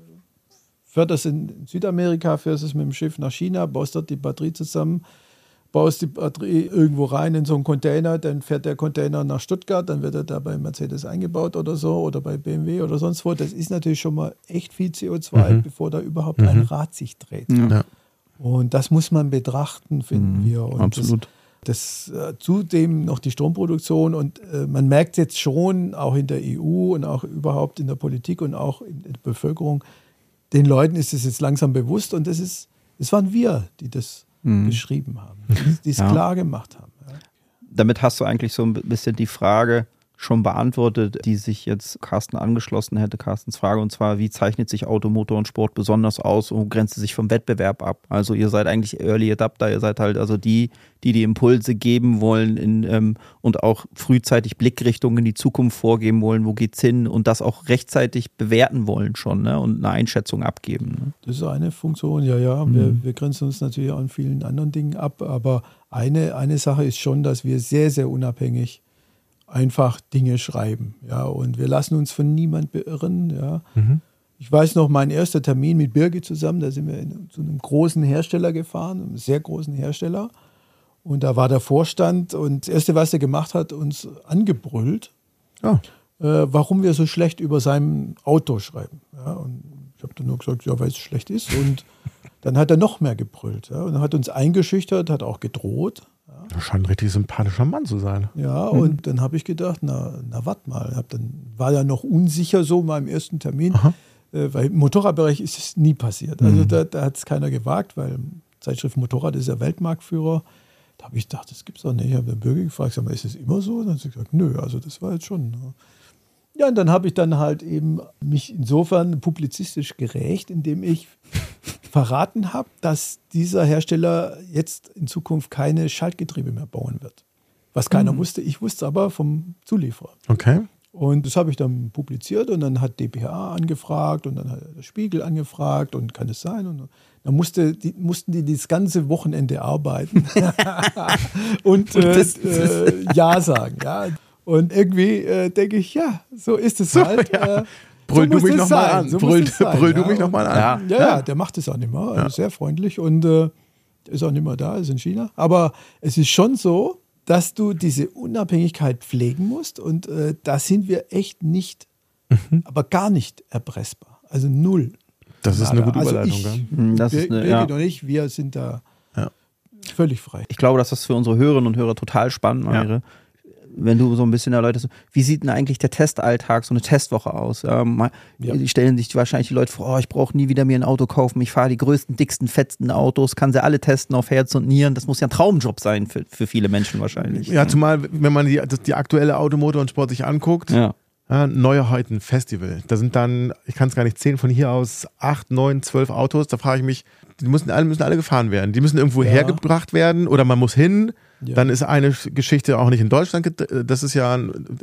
förderst in Südamerika, fährst es mit dem Schiff nach China, baust dort die Batterie zusammen, baust die Batterie irgendwo rein in so einen Container, dann fährt der Container nach Stuttgart, dann wird er da bei Mercedes eingebaut oder so oder bei BMW oder sonst wo. Das ist natürlich schon mal echt viel CO2, bevor da überhaupt ein Rad sich dreht. Ja. Und das muss man betrachten, finden wir. Und absolut. Das zudem noch die Stromproduktion und man merkt jetzt schon auch in der EU und auch überhaupt in der Politik und auch in der Bevölkerung, den Leuten ist es jetzt langsam bewusst und das waren wir, die das geschrieben haben, die es klar gemacht haben. Ja. Damit hast du eigentlich so ein bisschen die Frage schon beantwortet, die sich jetzt Carsten angeschlossen hätte, Carstens Frage, und zwar, wie zeichnet sich Automotor und Sport besonders aus und grenzt es sich vom Wettbewerb ab? Also ihr seid eigentlich Early Adapter, ihr seid halt also die Impulse geben wollen und auch frühzeitig Blickrichtungen in die Zukunft vorgeben wollen, wo geht's hin und das auch rechtzeitig bewerten wollen schon, ne? Und eine Einschätzung abgeben. Ne? Das ist eine Funktion, ja. Wir grenzen uns natürlich auch an vielen anderen Dingen ab, aber eine Sache ist schon, dass wir sehr, sehr unabhängig einfach Dinge schreiben. Ja, und wir lassen uns von niemand beirren. Ja. Ich weiß noch, mein erster Termin mit Birgit zusammen, da sind wir zu einem großen Hersteller gefahren, einem sehr großen Hersteller. Und da war der Vorstand und das Erste, was er gemacht hat, uns angebrüllt, warum wir so schlecht über sein Auto schreiben. Ja, und ich habe dann nur gesagt, ja, weil es schlecht ist. Und dann hat er noch mehr gebrüllt. Ja, und er hat uns eingeschüchtert, hat auch gedroht. Ja. Das scheint ein richtig sympathischer Mann zu sein. Ja, und dann habe ich gedacht, na warte mal. Dann war ja noch unsicher so in meinem ersten Termin, weil im Motorradbereich ist es nie passiert. Also da hat es keiner gewagt, weil Zeitschrift Motorrad ist ja Weltmarktführer. Da habe ich gedacht, das gibt's doch nicht. Ich habe den Bürger gefragt, sag mal, ist es immer so? Und dann hat sie gesagt, nö, also das war jetzt schon. Ja, und dann habe ich dann halt eben mich insofern publizistisch gerächt, indem ich verraten habe, dass dieser Hersteller jetzt in Zukunft keine Schaltgetriebe mehr bauen wird. Was keiner wusste. Ich wusste es aber vom Zulieferer. Okay. Und das habe ich dann publiziert und dann hat dpa angefragt und dann hat der Spiegel angefragt und kann es sein? Und dann mussten die das ganze Wochenende arbeiten und Ja sagen. Ja. Und irgendwie denke ich, ja, so ist es halt. Ja. Brüll du mich nochmal an. Brüll du mich nochmal an. Ja, der macht es auch nicht mehr. Also sehr freundlich und ist auch nicht mehr da, ist in China. Aber es ist schon so, dass du diese Unabhängigkeit pflegen musst und da sind wir echt nicht, aber gar nicht erpressbar. Also null. Das ist eine gute Überleitung. Doch nicht, wir sind da völlig frei. Ich glaube, dass das für unsere Hörerinnen und Hörer total spannend wäre. Wenn du so ein bisschen erläuterst, wie sieht denn eigentlich der Testalltag, so eine Testwoche aus? Die stellen sich wahrscheinlich die Leute vor, ich brauche nie wieder mir ein Auto kaufen, ich fahre die größten, dicksten, fettsten Autos, kann sie alle testen auf Herz und Nieren. Das muss ja ein Traumjob sein für viele Menschen wahrscheinlich. Ja, zumal, wenn man die aktuelle Automotor und Sport sich anguckt, Neuheiten Festival, da sind dann, ich kann es gar nicht zählen, von hier aus 8, 9, 12 Autos, da frage ich mich, die müssen alle gefahren werden. Die müssen irgendwo hergebracht werden oder man muss hin. Ja. Dann ist eine Geschichte auch nicht in Deutschland. Das ist ja,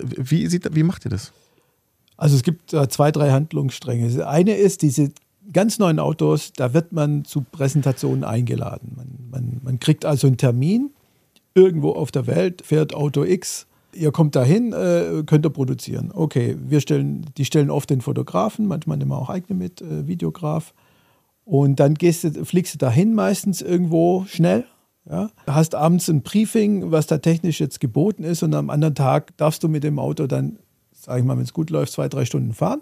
wie macht ihr das? Also es gibt 2, 3 Handlungsstränge. Das eine ist, diese ganz neuen Autos, da wird man zu Präsentationen eingeladen. Man kriegt also einen Termin, irgendwo auf der Welt fährt Auto X. Ihr kommt dahin, könnt ihr produzieren. Okay, die stellen oft den Fotografen, manchmal nehmen wir auch eigene mit, Videograf. Und dann fliegst du dahin meistens irgendwo schnell. Ja? Hast abends ein Briefing, was da technisch jetzt geboten ist und am anderen Tag darfst du mit dem Auto dann, sag ich mal, wenn es gut läuft, 2, 3 Stunden fahren.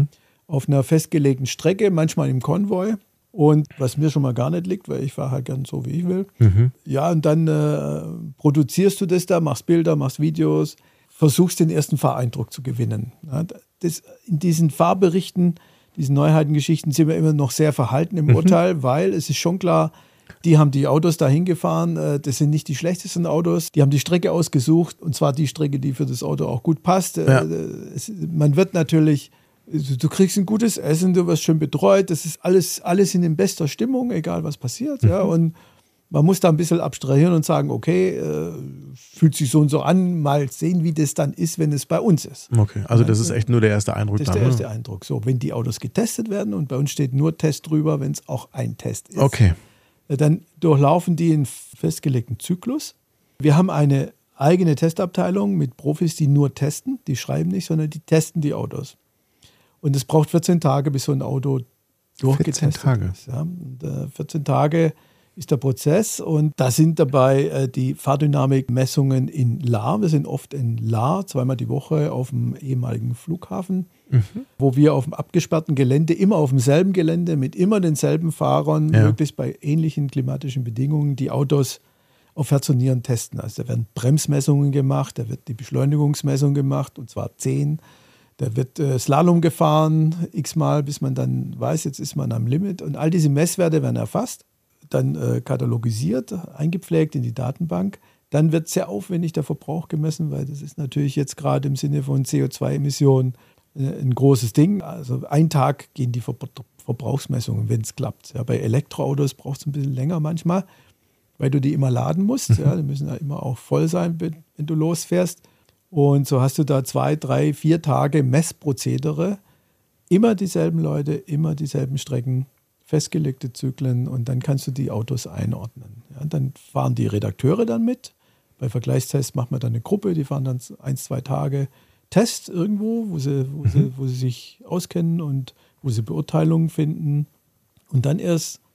Auf einer festgelegten Strecke, manchmal im Konvoi. Und was mir schon mal gar nicht liegt, weil ich fahre halt gern so, wie ich will. Ja, und dann produzierst du das da, machst Bilder, machst Videos, versuchst den ersten Fahreindruck zu gewinnen. Ja, in diesen Fahrberichten, diesen Neuheitengeschichten sind wir immer noch sehr verhalten im Urteil, weil es ist schon klar, die haben die Autos dahin gefahren, das sind nicht die schlechtesten Autos, die haben die Strecke ausgesucht und zwar die Strecke, die für das Auto auch gut passt. Ja. Man wird natürlich, du kriegst ein gutes Essen, du wirst schön betreut, das ist alles in bester Stimmung, egal was passiert. Ja, und man muss da ein bisschen abstrahieren und sagen, okay, fühlt sich so und so an, mal sehen, wie das dann ist, wenn es bei uns ist. Okay, also das ist echt nur der erste Eindruck. Das ist der erste Eindruck. So, wenn die Autos getestet werden und bei uns steht nur Test drüber, wenn es auch ein Test ist. Okay. Dann durchlaufen die einen festgelegten Zyklus. Wir haben eine eigene Testabteilung mit Profis, die nur testen, die schreiben nicht, sondern die testen die Autos. Und es braucht 14 Tage, bis so ein Auto durchgetestet 14 Tage. ist. Ja. Und, 14 Tage ist der Prozess und da sind dabei die Fahrdynamikmessungen in Lahr. Wir sind oft in Lahr, 2-mal die Woche auf dem ehemaligen Flughafen, wo wir auf dem abgesperrten Gelände, immer auf demselben Gelände, mit immer denselben Fahrern, möglichst bei ähnlichen klimatischen Bedingungen, die Autos auf Herz und Nieren testen. Also da werden Bremsmessungen gemacht, da wird die Beschleunigungsmessung gemacht, und zwar 10. Da wird Slalom gefahren, x-mal, bis man dann weiß, jetzt ist man am Limit. Und all diese Messwerte werden erfasst, dann katalogisiert, eingepflegt in die Datenbank. Dann wird sehr aufwendig der Verbrauch gemessen, weil das ist natürlich jetzt gerade im Sinne von CO2-Emissionen ein großes Ding. Also einen Tag gehen die Verbrauchsmessungen, wenn es klappt. Ja, bei Elektroautos braucht es ein bisschen länger manchmal, weil du die immer laden musst. Ja, die müssen ja immer auch voll sein, wenn du losfährst. Und so hast du da 2, 3, 4 Tage Messprozedere. Immer dieselben Leute, immer dieselben Strecken, festgelegte Zyklen, und dann kannst du die Autos einordnen. Ja, dann fahren die Redakteure dann mit. Bei Vergleichstests macht man dann eine Gruppe, die fahren dann 1, 2 Tage Test irgendwo, wo sie sich auskennen und wo sie Beurteilungen finden. Und dann erst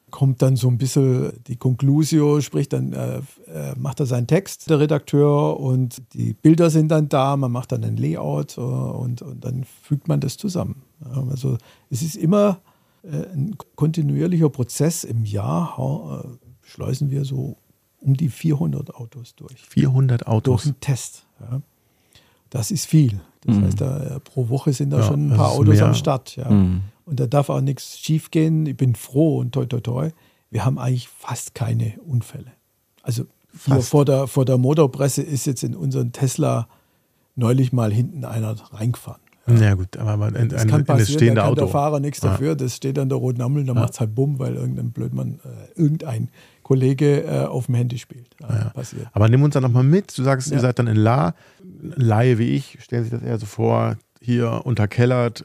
kommt dann so ein bisschen die Conclusio, sprich dann macht er seinen Text, der Redakteur, und die Bilder sind dann da, man macht dann ein Layout und dann fügt man das zusammen. Also es ist immer ein kontinuierlicher Prozess. Im Jahr schleusen wir so um die 400 Autos durch. 400 Autos? Durch einen Test. Ja. Das ist viel. Das heißt, pro Woche sind da schon ein paar Autos mehr. am Start. Ja. Und da darf auch nichts schief gehen. Ich bin froh und toi, toi, toi. Wir haben eigentlich fast keine Unfälle. Also hier vor der Motorpresse ist jetzt in unseren Tesla neulich mal hinten einer reingefahren. Ja gut, aber ein stehende da kann Auto. Der Fahrer nichts dafür, das steht an der roten Ampel, da macht es halt Bumm, weil irgendein Blödmann, irgendein Kollege auf dem Handy spielt. Passiert. Aber nimm uns dann nochmal mit, du sagst, ihr seid dann in Laie wie ich, stellen sich das eher so vor, hier unterkellert,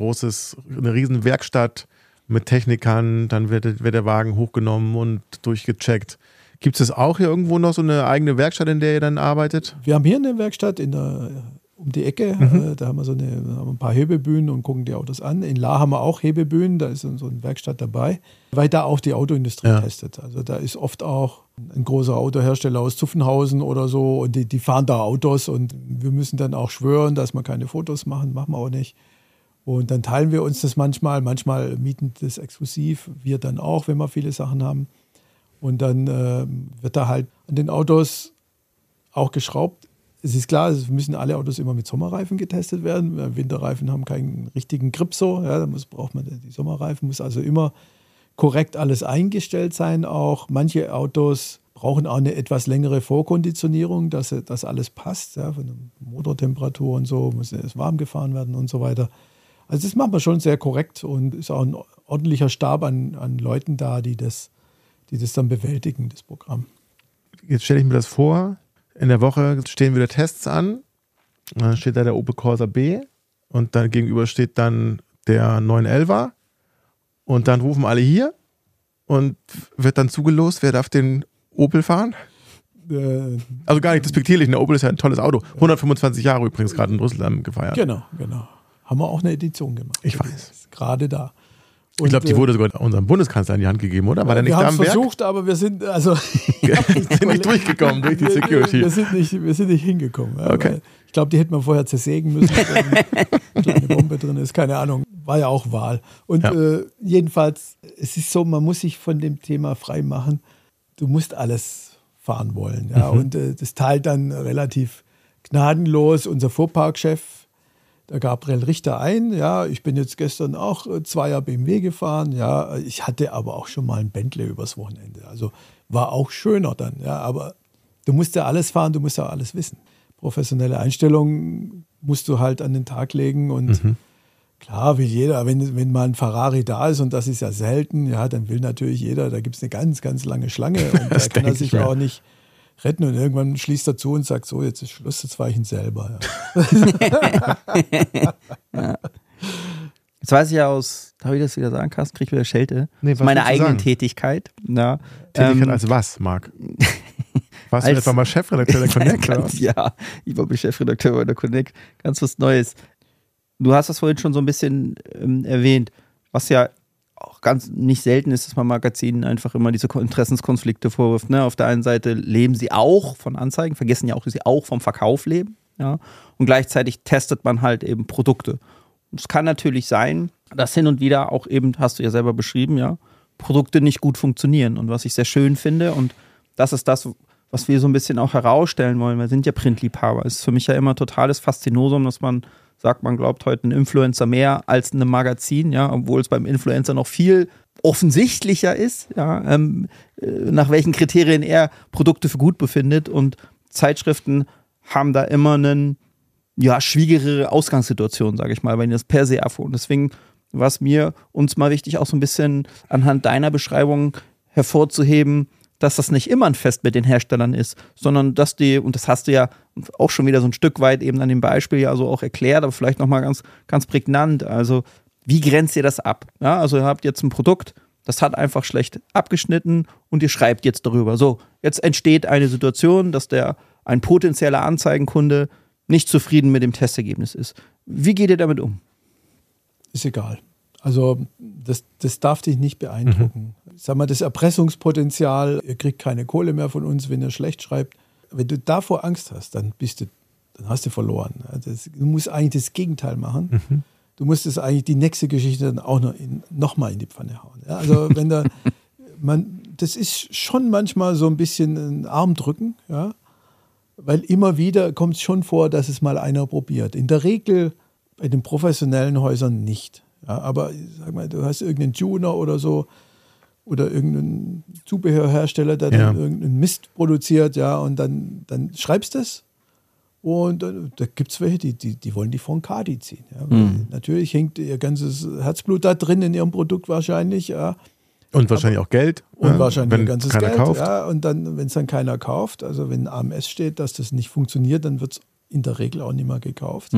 eine riesen Werkstatt mit Technikern, dann wird der Wagen hochgenommen und durchgecheckt. Gibt es auch hier irgendwo noch so eine eigene Werkstatt, in der ihr dann arbeitet? Wir haben hier eine Werkstatt um die Ecke, da haben wir ein paar Hebebühnen und gucken die Autos an. In La haben wir auch Hebebühnen, da ist so eine Werkstatt dabei, weil da auch die Autoindustrie testet. Also da ist oft auch ein großer Autohersteller aus Zuffenhausen oder so und die fahren da Autos und wir müssen dann auch schwören, dass wir keine Fotos machen wir auch nicht. Und dann teilen wir uns das manchmal mieten das exklusiv, wir dann auch, wenn wir viele Sachen haben. Und dann wird da halt an den Autos auch geschraubt. Es ist klar, es müssen alle Autos immer mit Sommerreifen getestet werden. Winterreifen haben keinen richtigen Grip so. Ja, da braucht man die Sommerreifen, muss also immer korrekt alles eingestellt sein. Auch manche Autos brauchen auch eine etwas längere Vorkonditionierung, dass alles passt. Ja, von der Motortemperatur und so, muss es warm gefahren werden und so weiter. Also das macht man schon sehr korrekt und ist auch ein ordentlicher Stab an Leuten da, die das dann bewältigen, das Programm. Jetzt stelle ich mir das vor, in der Woche stehen wieder Tests an, und dann steht da der Opel Corsa B und dann gegenüber steht dann der 911er und dann rufen alle hier und wird dann zugelost, wer darf den Opel fahren? Also gar nicht despektierlich, der Opel ist ja ein tolles Auto. 125 Jahre übrigens gerade in Brüssel gefeiert. Genau. Haben wir auch eine Edition gemacht. Ich weiß. Gerade da. Und ich glaube, die wurde sogar unserem Bundeskanzler in die Hand gegeben, oder? War der nicht da am Werk? Wir haben es versucht, aber wir sind sind nicht durchgekommen durch die Security. Wir sind nicht hingekommen. Okay. Ich glaube, die hätten wir vorher zersägen müssen, wenn eine Bombe drin ist. Keine Ahnung. War ja auch Wahl. Und jedenfalls, es ist so, man muss sich von dem Thema frei machen. Du musst alles fahren wollen. Ja? Und das teilt dann relativ gnadenlos unser Fuhrparkchef, der Gabriel Richter, ein. Ja, ich bin jetzt gestern auch 2er BMW gefahren. Ja, ich hatte aber auch schon mal ein Bentley übers Wochenende. Also war auch schöner dann. Ja, aber du musst ja alles fahren, du musst ja alles wissen. Professionelle Einstellung musst du halt an den Tag legen und klar will jeder, wenn mal ein Ferrari da ist und das ist ja selten, ja, dann will natürlich jeder, da gibt es eine ganz, ganz lange Schlange und da kann er sich auch nicht retten und irgendwann schließt er zu und sagt, so, jetzt ist Schluss, jetzt fahre ich ihn selber. Ja. Jetzt weiß ich ja darf ich das wieder sagen, Carsten, kriege ich wieder Schelte? Nee, das ist meine eigene Tätigkeit. Ja. Tätigkeit als was, Marc? Warst du etwa mal Chefredakteur der Connect? Oder? Ja, ich war Chefredakteur bei der Connect. Ganz was Neues. Du hast das vorhin schon so ein bisschen erwähnt, was ja auch ganz nicht selten ist, dass man Magazinen einfach immer diese Interessenskonflikte vorwirft. Ne? Auf der einen Seite leben sie auch von Anzeigen, vergessen ja auch, dass sie auch vom Verkauf leben. Ja? Und gleichzeitig testet man halt eben Produkte. Und es kann natürlich sein, dass hin und wieder auch eben, hast du ja selber beschrieben, ja, Produkte nicht gut funktionieren. Und was ich sehr schön finde, und das ist das, was wir so ein bisschen auch herausstellen wollen, wir sind ja Printliebhaber. Es ist für mich ja immer totales Faszinosum, dass man sagt, man glaubt heute ein Influencer mehr als ein Magazin, ja, obwohl es beim Influencer noch viel offensichtlicher ist, ja, nach welchen Kriterien er Produkte für gut befindet. Und Zeitschriften haben da immer eine schwierigere Ausgangssituation, sage ich mal, wenn die das per se erfunden. Deswegen war es uns mal wichtig, auch so ein bisschen anhand deiner Beschreibung hervorzuheben, dass das nicht immer ein Fest mit den Herstellern ist, sondern dass und das hast du ja auch schon wieder so ein Stück weit eben an dem Beispiel ja so auch erklärt, aber vielleicht nochmal ganz, ganz prägnant. Also, wie grenzt ihr das ab? Ja, also, ihr habt jetzt ein Produkt, das hat einfach schlecht abgeschnitten und ihr schreibt jetzt darüber. So, jetzt entsteht eine Situation, dass ein potenzieller Anzeigenkunde nicht zufrieden mit dem Testergebnis ist. Wie geht ihr damit um? Ist egal. Also das darf dich nicht beeindrucken. Sag mal, das Erpressungspotenzial, ihr kriegt keine Kohle mehr von uns, wenn ihr schlecht schreibt. Wenn du davor Angst hast, dann hast du verloren. Du musst eigentlich das Gegenteil machen. Du musst es eigentlich die nächste Geschichte dann auch noch mal in die Pfanne hauen. Ja, also das ist schon manchmal so ein bisschen ein Armdrücken, ja, weil immer wieder kommt es schon vor, dass es mal einer probiert. In der Regel bei den professionellen Häusern nicht. Ja, aber sag mal, du hast irgendeinen Tuner oder so oder irgendeinen Zubehörhersteller, der dann irgendeinen Mist produziert, ja, und dann schreibst du es. Und da gibt es welche, die wollen die von Kadi ziehen. Ja. Natürlich hängt ihr ganzes Herzblut da drin in ihrem Produkt wahrscheinlich. Ja. Und wahrscheinlich auch Geld. Und wahrscheinlich ihr ganzes keiner Geld. Kauft. Ja. Und dann, wenn es dann keiner kauft, also wenn AMS steht, dass das nicht funktioniert, dann wird es in der Regel auch nicht mehr gekauft.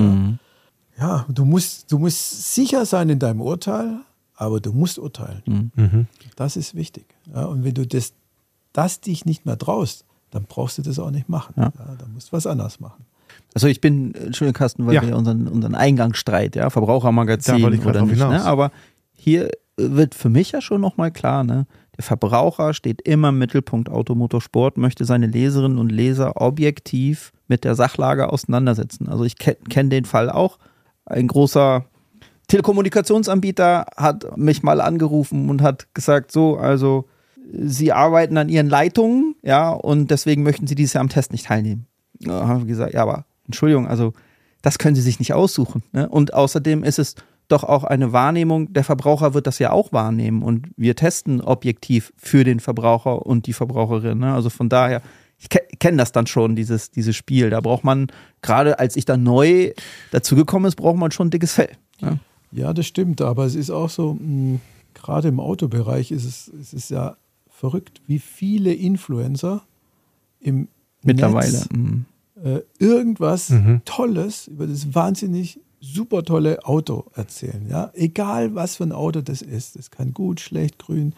Ja, du musst sicher sein in deinem Urteil, aber du musst urteilen. Das ist wichtig. Ja. Und wenn du das dich nicht mehr traust, dann brauchst du das auch nicht machen. Ja. Ja, dann musst du was anderes machen. Also ich bin, Entschuldigung Carsten, weil wir unseren Eingangsstreit, ja, Verbrauchermagazin oder nicht, ne? Aber hier wird für mich ja schon nochmal klar, ne? Der Verbraucher steht immer im Mittelpunkt Automotorsport, möchte seine Leserinnen und Leser objektiv mit der Sachlage auseinandersetzen. Also ich kenne den Fall auch. Ein großer Telekommunikationsanbieter hat mich mal angerufen und hat gesagt, so, also Sie arbeiten an Ihren Leitungen, ja, und deswegen möchten Sie dieses Jahr am Test nicht teilnehmen. Da haben wir gesagt, ja, aber Entschuldigung, also das können Sie sich nicht aussuchen. Ne? Und außerdem ist es doch auch eine Wahrnehmung, der Verbraucher wird das ja auch wahrnehmen und wir testen objektiv für den Verbraucher und die Verbraucherin. Ne? Also von daher, ich kenne das dann schon, dieses Spiel. Da braucht man, gerade als ich dann neu dazugekommen ist, braucht man schon ein dickes Fell. Ne? Ja, das stimmt, aber es ist auch so, gerade im Autobereich ist es ja verrückt, wie viele Influencer im mittlerweile Netz, irgendwas Tolles über das wahnsinnig super tolle Auto erzählen. Ja? Egal, was für ein Auto das ist. Das kann gut, schlecht, grün,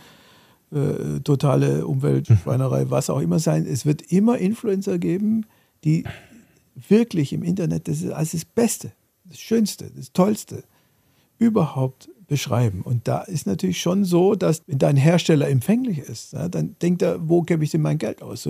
totale Umweltschweinerei, was auch immer sein. Es wird immer Influencer geben, die wirklich im Internet das ist als das Beste, das Schönste, das Tollste überhaupt beschreiben. Und da ist natürlich schon so, dass wenn dein Hersteller empfänglich ist, ja, dann denkt er, wo gebe ich denn mein Geld aus? Soll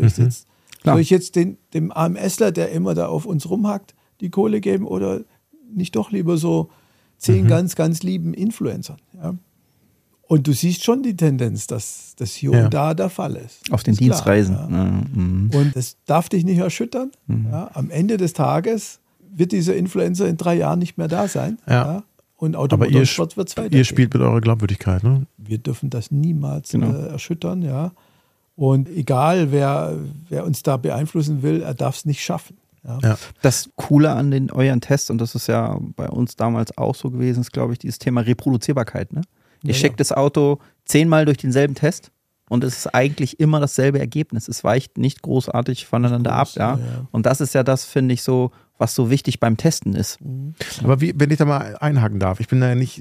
ich jetzt dem AMSler, der immer da auf uns rumhackt, die Kohle geben oder nicht doch lieber so 10 ganz, ganz lieben Influencern? Ja? Und du siehst schon die Tendenz, dass das hier und da der Fall ist. Auf den ist Dienstreisen. Klar, ja. Und das darf dich nicht erschüttern. Ja? Am Ende des Tages wird dieser Influencer in 3 Jahren nicht mehr da sein. Ja? Und Automotorsport wird es weitergehen. Ihr spielt mit eurer Glaubwürdigkeit, ne? Wir dürfen das niemals erschüttern, ja. Und egal, wer uns da beeinflussen will, er darf es nicht schaffen. Ja. Ja. Das Coole an euren Tests, und das ist ja bei uns damals auch so gewesen, ist, glaube ich, dieses Thema Reproduzierbarkeit. Ne? Ihr schickt das Auto 10-mal durch denselben Test und es ist eigentlich immer dasselbe Ergebnis. Es weicht nicht großartig voneinander ab. Ja? Und das ist ja das, finde ich, so, was so wichtig beim Testen ist. Aber wenn ich da mal einhaken darf, ich bin da ja nicht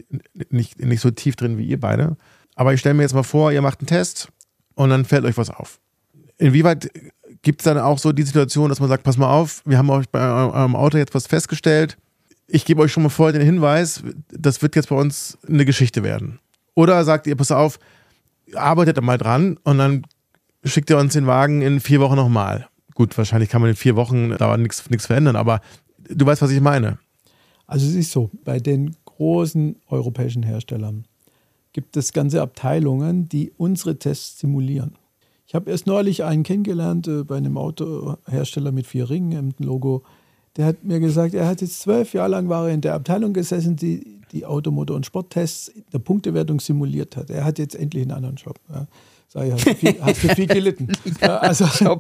so tief drin wie ihr beide, aber ich stelle mir jetzt mal vor, ihr macht einen Test und dann fällt euch was auf. Inwieweit gibt es dann auch so die Situation, dass man sagt, pass mal auf, wir haben euch bei eurem Auto jetzt was festgestellt, ich gebe euch schon mal vorher den Hinweis, das wird jetzt bei uns eine Geschichte werden. Oder sagt ihr, pass auf, arbeitet da mal dran und dann schickt ihr uns den Wagen in 4 Wochen nochmal. Gut, wahrscheinlich kann man in 4 Wochen da nichts verändern, aber du weißt, was ich meine. Also es ist so, bei den großen europäischen Herstellern gibt es ganze Abteilungen, die unsere Tests simulieren. Ich habe erst neulich einen kennengelernt bei einem Autohersteller mit 4 Ringen im Logo. Der hat mir gesagt, er hat jetzt 12 Jahre lang war er in der Abteilung gesessen, die Automotor- und Sporttests der Punktewertung simuliert hat. Er hat jetzt endlich einen anderen Job. Ja. Sag ich, hast du viel gelitten. Ja, also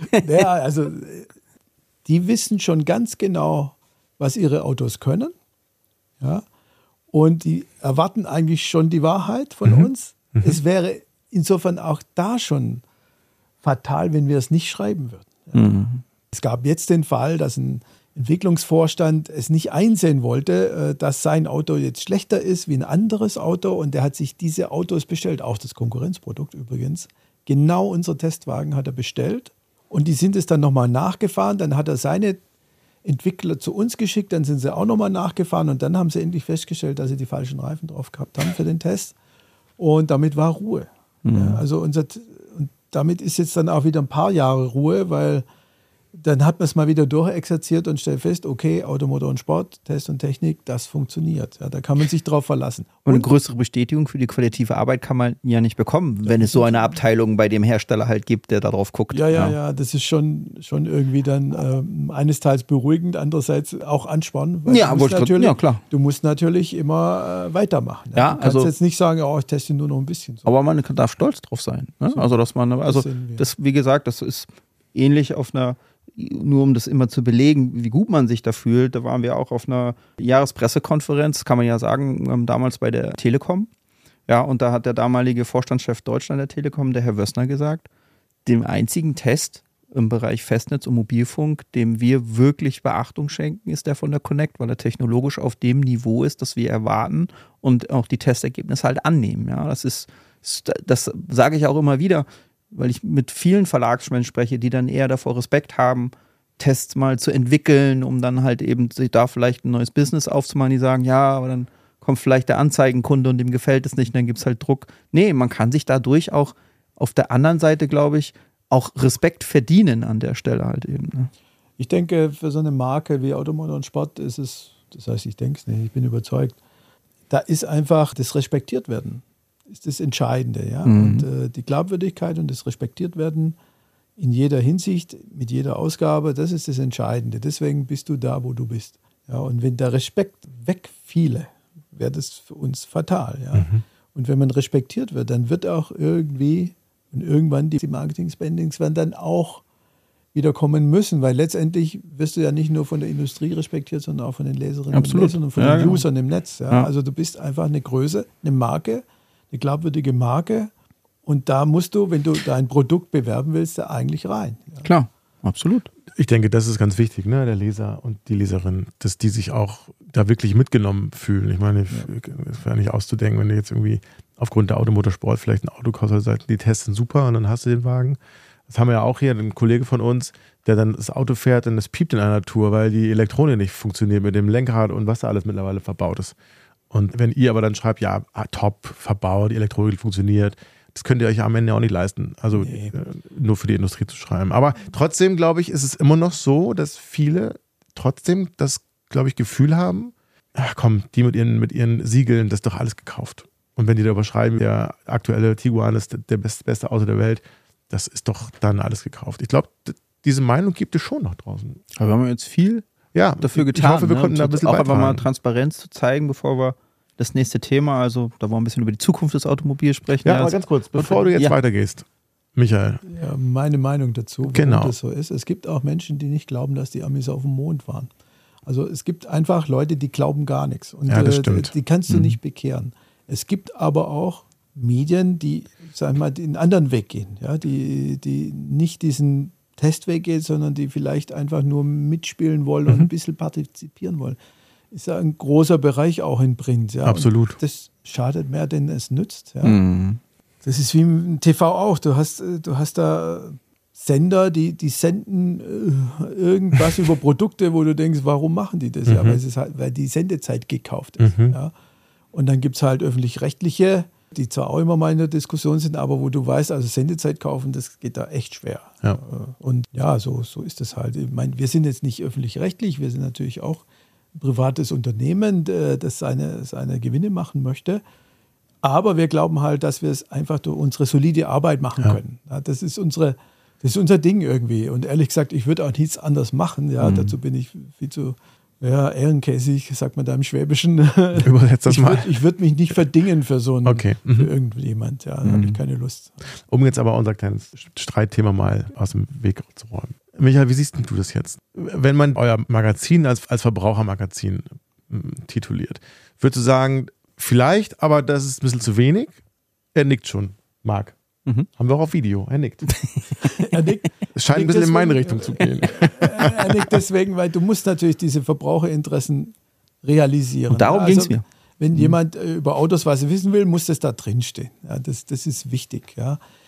die wissen schon ganz genau, was ihre Autos können. Ja. Und die erwarten eigentlich schon die Wahrheit von uns. Es wäre insofern auch da schon fatal, wenn wir es nicht schreiben würden. Ja. Es gab jetzt den Fall, dass ein Entwicklungsvorstand es nicht einsehen wollte, dass sein Auto jetzt schlechter ist wie ein anderes Auto und der hat sich diese Autos bestellt, auch das Konkurrenzprodukt übrigens. Genau unser Testwagen hat er bestellt und die sind es dann nochmal nachgefahren, dann hat er seine Entwickler zu uns geschickt, dann sind sie auch nochmal nachgefahren und dann haben sie endlich festgestellt, dass sie die falschen Reifen drauf gehabt haben für den Test. Und damit war Ruhe. Ja, also und damit ist jetzt dann auch wieder ein paar Jahre Ruhe, weil dann hat man es mal wieder durchexerziert und stellt fest, okay, Automotor und Sport, Test und Technik, das funktioniert. Ja, da kann man sich drauf verlassen. Und eine größere Bestätigung für die qualitative Arbeit kann man ja nicht bekommen, wenn es so eine Abteilung bei dem Hersteller halt gibt, der da drauf guckt. Ja, das ist schon irgendwie dann eines Teils beruhigend, andererseits auch anspannend. Weil klar. Du musst natürlich immer weitermachen. Ja? Du kannst jetzt nicht sagen, ich teste nur noch ein bisschen. So. Aber man darf stolz drauf sein. Ne? So. Also, dass man, das, wie gesagt, das ist ähnlich auf einer, nur um das immer zu belegen, wie gut man sich da fühlt, da waren wir auch auf einer Jahrespressekonferenz, kann man ja sagen, damals bei der Telekom. Ja, und da hat der damalige Vorstandschef Deutschland der Telekom, der Herr Wössner, gesagt, dem einzigen Test im Bereich Festnetz und Mobilfunk, dem wir wirklich Beachtung schenken, ist der von der Connect, weil er technologisch auf dem Niveau ist, das wir erwarten und auch die Testergebnisse halt annehmen. Ja, das sage ich auch immer wieder, weil ich mit vielen Verlagsmenschen spreche, die dann eher davor Respekt haben, Tests mal zu entwickeln, um dann halt eben sich da vielleicht ein neues Business aufzumachen, die sagen, ja, aber dann kommt vielleicht der Anzeigenkunde und dem gefällt es nicht, und dann gibt es halt Druck. Nee, man kann sich dadurch auch auf der anderen Seite, glaube ich, auch Respekt verdienen an der Stelle halt eben. Ne? Ich denke, für so eine Marke wie Automotor und Sport ist es, das heißt, ich denke es nicht, ich bin überzeugt, da ist einfach das Respektiertwerden. Ist das Entscheidende. Ja? Und die Glaubwürdigkeit und das Respektiertwerden in jeder Hinsicht, mit jeder Ausgabe, das ist das Entscheidende. Deswegen bist du da, wo du bist. Ja? Und wenn der Respekt wegfiele, wäre das für uns fatal. Ja? Und wenn man respektiert wird, dann wird auch irgendwann die Marketing-Spendings werden dann auch wieder kommen müssen, weil letztendlich wirst du ja nicht nur von der Industrie respektiert, sondern auch von den Leserinnen und Lesern und von den Usern im Netz. Ja? Ja. Also du bist einfach eine Größe, eine Marke, eine glaubwürdige Marke und da musst du, wenn du dein Produkt bewerben willst, da eigentlich rein. Ja. Klar, absolut. Ich denke, das ist ganz wichtig, ne? Der Leser und die Leserin, dass die sich auch da wirklich mitgenommen fühlen. Ich meine, es wäre nicht auszudenken, wenn du jetzt irgendwie aufgrund der Automotorsport vielleicht ein Auto kaufst, also die Tests sind super und dann hast du den Wagen. Das haben wir ja auch hier, ein Kollege von uns, der dann das Auto fährt und das piept in einer Tour, weil die Elektronik nicht funktioniert mit dem Lenkrad und was da alles mittlerweile verbaut ist. Und wenn ihr aber dann schreibt, ja, top, verbaut, die Elektronik funktioniert, das könnt ihr euch am Ende auch nicht leisten. Also nur für die Industrie zu schreiben. Aber trotzdem, glaube ich, ist es immer noch so, dass viele trotzdem das, glaube ich, Gefühl haben, ach komm, die mit ihren Siegeln, das ist doch alles gekauft. Und wenn die darüber schreiben, der aktuelle Tiguan ist der beste Auto der Welt, das ist doch dann alles gekauft. Ich glaube, diese Meinung gibt es schon noch draußen. Aber wir haben jetzt viel dafür getan. Ich hoffe, wir konnten da ein bisschen auch beitragen. einfach mal Transparenz zu zeigen, bevor wir das nächste Thema, also da wollen wir ein bisschen über die Zukunft des Automobils sprechen. Ja, aber ganz kurz, bevor du jetzt weitergehst, Michael. Ja, meine Meinung dazu, warum das so ist. Es gibt auch Menschen, die nicht glauben, dass die Amis auf dem Mond waren. Also es gibt einfach Leute, die glauben gar nichts. Und das stimmt. Die kannst du nicht bekehren. Es gibt aber auch Medien, die, sagen wir mal, den anderen Weg gehen, ja, die nicht diesen Testweg gehen, sondern die vielleicht einfach nur mitspielen wollen und ein bisschen partizipieren wollen. Ist ja ein großer Bereich auch in Print. Ja. Absolut. Und das schadet mehr, denn es nützt. Ja. Das ist wie im TV auch. Du hast da Sender, die senden irgendwas über Produkte, wo du denkst, warum machen die das? Ja, weil die Sendezeit gekauft ist. Ja. Und dann gibt es halt öffentlich-rechtliche, die zwar auch immer mal in der Diskussion sind, aber wo du weißt, also Sendezeit kaufen, das geht da echt schwer. Ja. Und ja, so ist es halt. Ich meine, wir sind jetzt nicht öffentlich-rechtlich, wir sind natürlich auch ein privates Unternehmen, das seine Gewinne machen möchte. Aber wir glauben halt, dass wir es einfach durch unsere solide Arbeit machen können. Ja, das ist unser Ding irgendwie. Und ehrlich gesagt, ich würde auch nichts anderes machen. Ja, dazu bin ich viel zu ehrenkäsig, sagt man da im Schwäbischen. Übersetzt das mal. Ich würde mich nicht verdingen für so einen, für irgendjemand. Ja, da habe ich keine Lust. Um jetzt aber unser kleines Streitthema mal aus dem Weg zu räumen. Michael, wie siehst du das jetzt? Wenn man euer Magazin als Verbrauchermagazin tituliert, würdest du sagen, vielleicht, aber das ist ein bisschen zu wenig? Er nickt schon, Marc. Haben wir auch auf Video. Er nickt. Es scheint ein bisschen in meine Richtung zu gehen. Er nickt deswegen, weil du musst natürlich diese Verbraucherinteressen realisieren. Und darum ging es mir. Wenn jemand über Autos was wissen will, muss das da drin stehen. Ja, das ist wichtig. Ja.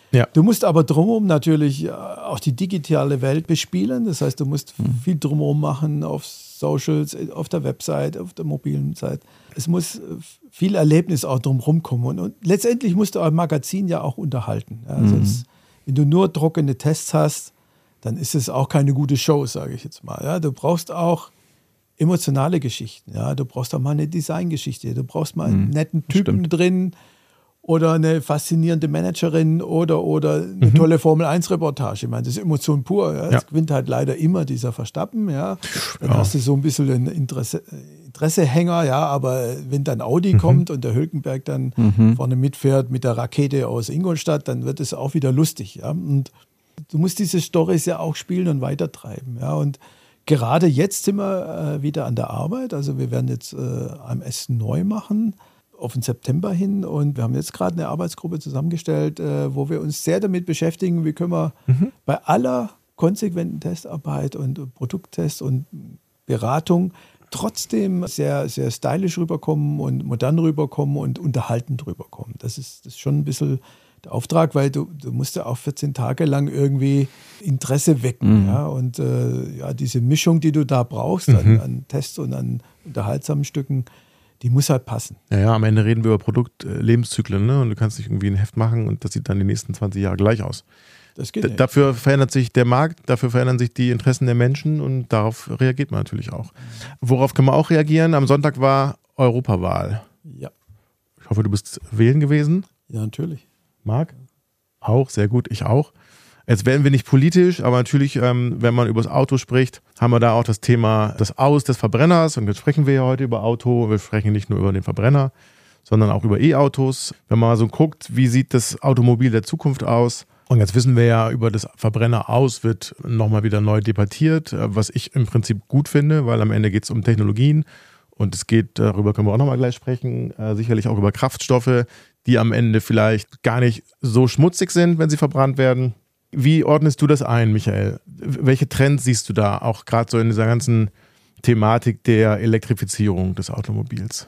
Ja. Du musst aber drumherum natürlich auch die digitale Welt bespielen. Das heißt, du musst viel drumherum machen auf Socials, auf der Website, auf der mobilen Seite. Es muss viel Erlebnis auch drumherum kommen. Und letztendlich musst du ein Magazin ja auch unterhalten. Ja, sonst, wenn du nur trockene Tests hast, dann ist es auch keine gute Show, sage ich jetzt mal. Ja, du brauchst auch emotionale Geschichten. Ja, du brauchst auch mal eine Designgeschichte. Du brauchst mal einen netten Typen drin oder eine faszinierende Managerin oder eine tolle Formel-1-Reportage. Ich meine, das ist Emotion pur. Ja. Es gewinnt halt leider immer dieser Verstappen. Ja. Dann hast du so ein bisschen einen Interessehänger. Ja, aber wenn dann Audi kommt und der Hülkenberg dann vorne mitfährt mit der Rakete aus Ingolstadt, dann wird es auch wieder lustig. Ja. Und du musst diese Storys ja auch spielen und weitertreiben. Ja. Und gerade jetzt sind wir wieder an der Arbeit. Also wir werden jetzt AMS neu machen auf den September hin. Und wir haben jetzt gerade eine Arbeitsgruppe zusammengestellt, wo wir uns sehr damit beschäftigen, wie können wir bei aller konsequenten Testarbeit und Produkttest und Beratung trotzdem sehr, sehr stylisch rüberkommen und modern rüberkommen und unterhaltend rüberkommen. Das ist schon ein bisschen der Auftrag, weil du musst ja auch 14 Tage lang irgendwie Interesse wecken. Ja? Und diese Mischung, die du da brauchst an Tests und an unterhaltsamen Stücken, die muss halt passen. Ja, am Ende reden wir über Produktlebenszyklen, ne? Und du kannst nicht irgendwie ein Heft machen und das sieht dann die nächsten 20 Jahre gleich aus. Das geht nicht. Dafür verändert sich der Markt, dafür verändern sich die Interessen der Menschen und darauf reagiert man natürlich auch. Worauf können wir auch reagieren? Am Sonntag war Europawahl. Ja. Ich hoffe, du bist wählen gewesen. Ja, natürlich. Marc? Auch, sehr gut, ich auch. Jetzt werden wir nicht politisch, aber natürlich, wenn man über das Auto spricht, haben wir da auch das Thema des Aus des Verbrenners. Und jetzt sprechen wir ja heute über Auto. Wir sprechen nicht nur über den Verbrenner, sondern auch über E-Autos. Wenn man mal so guckt, wie sieht das Automobil der Zukunft aus? Und jetzt wissen wir ja, über das Verbrenner aus wird nochmal wieder neu debattiert, was ich im Prinzip gut finde, weil am Ende geht es um Technologien. Und es geht, darüber können wir auch nochmal gleich sprechen, sicherlich auch über Kraftstoffe, die am Ende vielleicht gar nicht so schmutzig sind, wenn sie verbrannt werden. Wie ordnest du das ein, Michael? Welche Trends siehst du da, auch gerade so in dieser ganzen Thematik der Elektrifizierung des Automobils?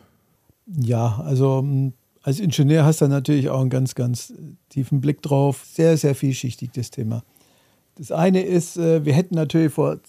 Ja, also als Ingenieur hast du natürlich auch einen ganz, ganz tiefen Blick drauf. Sehr, sehr vielschichtig das Thema. Das eine ist, wir hätten natürlich vor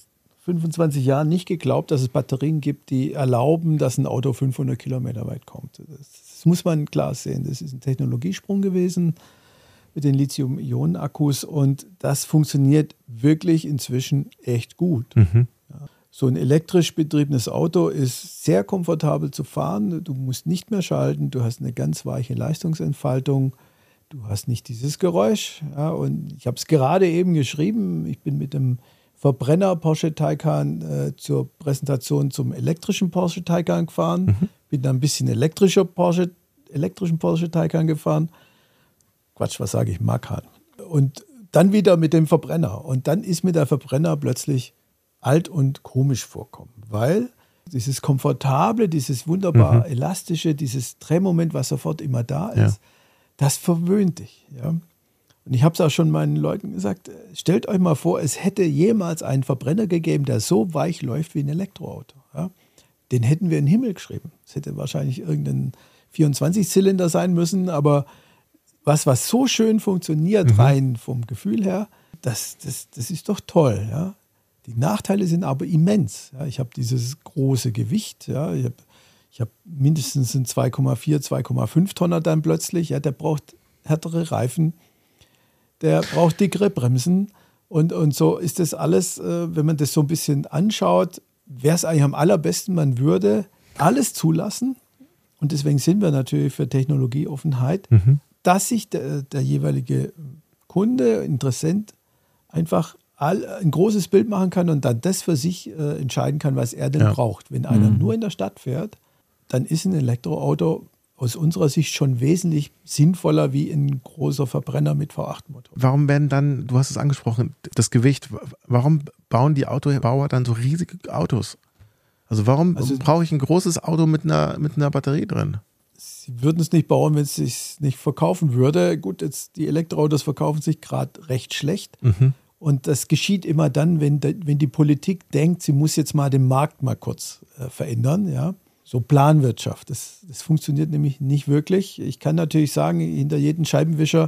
25 Jahren nicht geglaubt, dass es Batterien gibt, die erlauben, dass ein Auto 500 Kilometer weit kommt. Das muss man klar sehen. Das ist ein Technologiesprung gewesen mit den Lithium-Ionen-Akkus und das funktioniert wirklich inzwischen echt gut. Ja. So ein elektrisch betriebenes Auto ist sehr komfortabel zu fahren. Du musst nicht mehr schalten, du hast eine ganz weiche Leistungsentfaltung, du hast nicht dieses Geräusch. Ja, und ich habe es gerade eben geschrieben, ich bin mit dem Verbrenner Porsche Taycan zur Präsentation zum elektrischen Porsche Taycan gefahren, bin dann ein bisschen elektrischen Porsche Taycan gefahren. Quatsch, was sage ich? Macan. Und dann wieder mit dem Verbrenner. Und dann ist mir der Verbrenner plötzlich alt und komisch vorkommen, weil dieses Komfortable, dieses wunderbar Elastische, dieses Drehmoment, was sofort immer da ist, das verwöhnt dich. Ja? Und ich habe es auch schon meinen Leuten gesagt, stellt euch mal vor, es hätte jemals einen Verbrenner gegeben, der so weich läuft wie ein Elektroauto. Ja? Den hätten wir in den Himmel geschrieben. Es hätte wahrscheinlich irgendein 24-Zylinder sein müssen, aber was so schön funktioniert, rein vom Gefühl her, das ist doch toll. Ja? Die Nachteile sind aber immens. Ja? Ich habe dieses große Gewicht. Ja? Ich hab mindestens einen 2,4, 2,5 Tonner dann plötzlich. Ja? Der braucht härtere Reifen, der braucht dickere Bremsen. Und so ist das alles, wenn man das so ein bisschen anschaut, wäre es eigentlich am allerbesten, man würde alles zulassen. Und deswegen sind wir natürlich für Technologieoffenheit, dass sich der jeweilige Kunde, Interessent einfach ein großes Bild machen kann und dann das für sich entscheiden kann, was er denn braucht. Wenn einer nur in der Stadt fährt, dann ist ein Elektroauto aus unserer Sicht schon wesentlich sinnvoller wie ein großer Verbrenner mit V8-Motor. Warum werden dann, du hast es angesprochen, das Gewicht, warum bauen die Autobauer dann so riesige Autos? Also warum brauche ich ein großes Auto mit einer Batterie drin? Sie würden es nicht bauen, wenn es sich nicht verkaufen würde. Gut, jetzt die Elektroautos verkaufen sich gerade recht schlecht. Und das geschieht immer dann, wenn die Politik denkt, sie muss jetzt mal den Markt mal kurz verändern. Ja? So Planwirtschaft. Das funktioniert nämlich nicht wirklich. Ich kann natürlich sagen, hinter jedem Scheibenwischer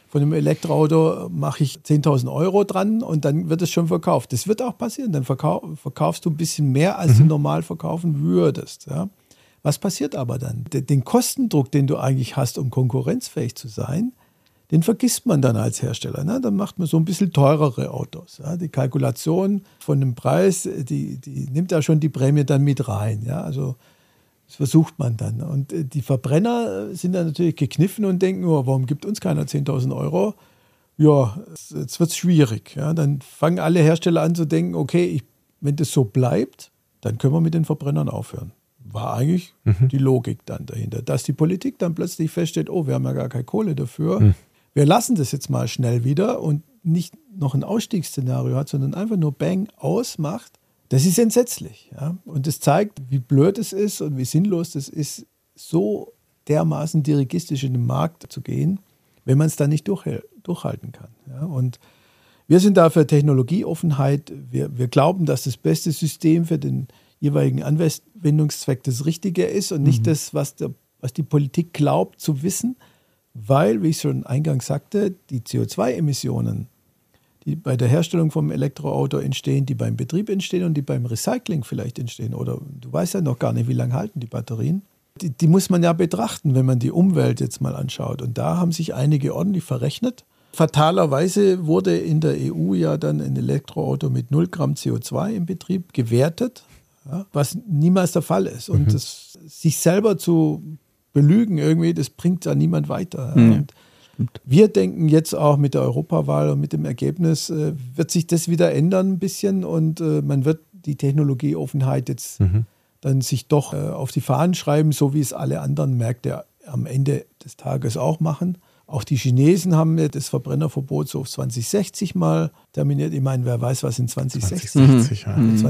von einem Elektroauto mache ich 10.000 Euro dran und dann wird es schon verkauft. Das wird auch passieren. Dann verkaufst du ein bisschen mehr, als du normal verkaufen würdest. Ja? Was passiert aber dann? Den Kostendruck, den du eigentlich hast, um konkurrenzfähig zu sein, den vergisst man dann als Hersteller. Ne? Dann macht man so ein bisschen teurere Autos. Ja? Die Kalkulation von dem Preis, die nimmt ja schon die Prämie dann mit rein. Ja? Also das versucht man dann. Und die Verbrenner sind dann natürlich gekniffen und denken, oh, warum gibt uns keiner 10.000 Euro? Ja, jetzt wird es schwierig. Ja? Dann fangen alle Hersteller an zu denken, okay, wenn das so bleibt, dann können wir mit den Verbrennern aufhören. War eigentlich die Logik dann dahinter. Dass die Politik dann plötzlich feststellt, oh, wir haben ja gar keine Kohle dafür. Wir lassen das jetzt mal schnell wieder und nicht noch ein Ausstiegsszenario hat, sondern einfach nur Bang ausmacht. Das ist entsetzlich. Ja? Und das zeigt, wie blöd es ist und wie sinnlos es ist, so dermaßen dirigistisch in den Markt zu gehen, wenn man es dann nicht durchhalten kann. Ja? Und wir sind da für Technologieoffenheit. Wir glauben, dass das beste System für den jeweiligen Anwendungszweck das Richtige ist und nicht das, was die Politik glaubt zu wissen, weil, wie ich schon eingangs sagte, die CO2-Emissionen, die bei der Herstellung vom Elektroauto entstehen, die beim Betrieb entstehen und die beim Recycling vielleicht entstehen. Oder du weißt ja noch gar nicht, wie lange halten die Batterien. Die muss man ja betrachten, wenn man die Umwelt jetzt mal anschaut. Und da haben sich einige ordentlich verrechnet. Fatalerweise wurde in der EU ja dann ein Elektroauto mit 0 Gramm CO2 im Betrieb gewertet, ja, was niemals der Fall ist. Und das, sich selber zu belügen irgendwie, das bringt ja niemand weiter. Ja. Und wir denken jetzt auch mit der Europawahl und mit dem Ergebnis wird sich das wieder ändern ein bisschen und man wird die Technologieoffenheit jetzt dann sich doch auf die Fahnen schreiben, so wie es alle anderen Märkte am Ende des Tages auch machen. Auch die Chinesen haben das Verbrennerverbot so auf 2060 mal terminiert. Ich meine, wer weiß, was in 2060.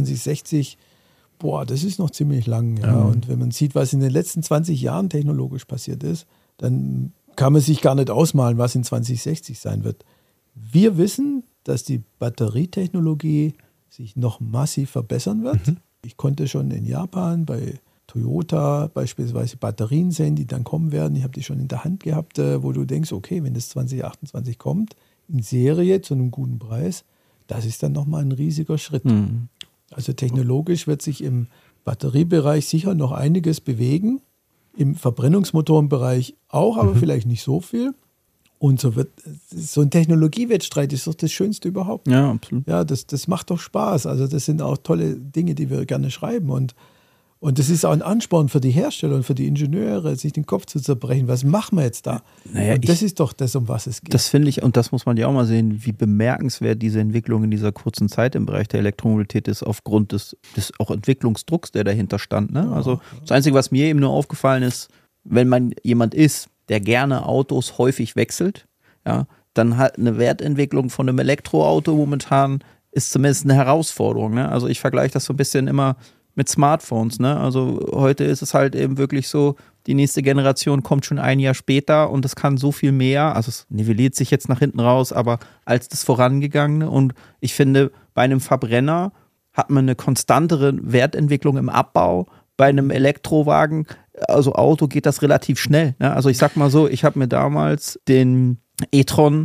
2060, boah, das ist noch ziemlich lang. Ja. Und wenn man sieht, was in den letzten 20 Jahren technologisch passiert ist, dann kann man sich gar nicht ausmalen, was in 2060 sein wird. Wir wissen, dass die Batterietechnologie sich noch massiv verbessern wird. Ich konnte schon in Japan bei Toyota beispielsweise Batterien sehen, die dann kommen werden. Ich habe die schon in der Hand gehabt, wo du denkst, okay, wenn das 2028 kommt, in Serie zu einem guten Preis, das ist dann nochmal ein riesiger Schritt. Also technologisch wird sich im Batteriebereich sicher noch einiges bewegen. Im Verbrennungsmotorenbereich auch, aber vielleicht nicht so viel. Und so ein Technologiewettstreit ist doch das Schönste überhaupt. Ja, absolut. Ja, das macht doch Spaß. Also das sind auch tolle Dinge, die wir gerne schreiben. Und das ist auch ein Ansporn für die Hersteller und für die Ingenieure, sich den Kopf zu zerbrechen. Was machen wir jetzt da? Naja, und das ist doch das, um was es geht. Das finde ich, und das muss man ja auch mal sehen, wie bemerkenswert diese Entwicklung in dieser kurzen Zeit im Bereich der Elektromobilität ist, aufgrund des auch Entwicklungsdrucks, der dahinter stand. Ne? Also das Einzige, was mir eben nur aufgefallen ist, wenn man jemand ist, der gerne Autos häufig wechselt, ja, dann halt eine Wertentwicklung von einem Elektroauto momentan ist zumindest eine Herausforderung. Ne? Also ich vergleiche das so ein bisschen immer mit Smartphones, ne? Also heute ist es halt eben wirklich so, die nächste Generation kommt schon ein Jahr später und es kann so viel mehr, also es nivelliert sich jetzt nach hinten raus, aber als das vorangegangene, und ich finde, bei einem Verbrenner hat man eine konstantere Wertentwicklung im Abbau, bei einem Elektrowagen, also Auto, geht das relativ schnell, ne? Also ich sag mal so, ich habe mir damals den e-tron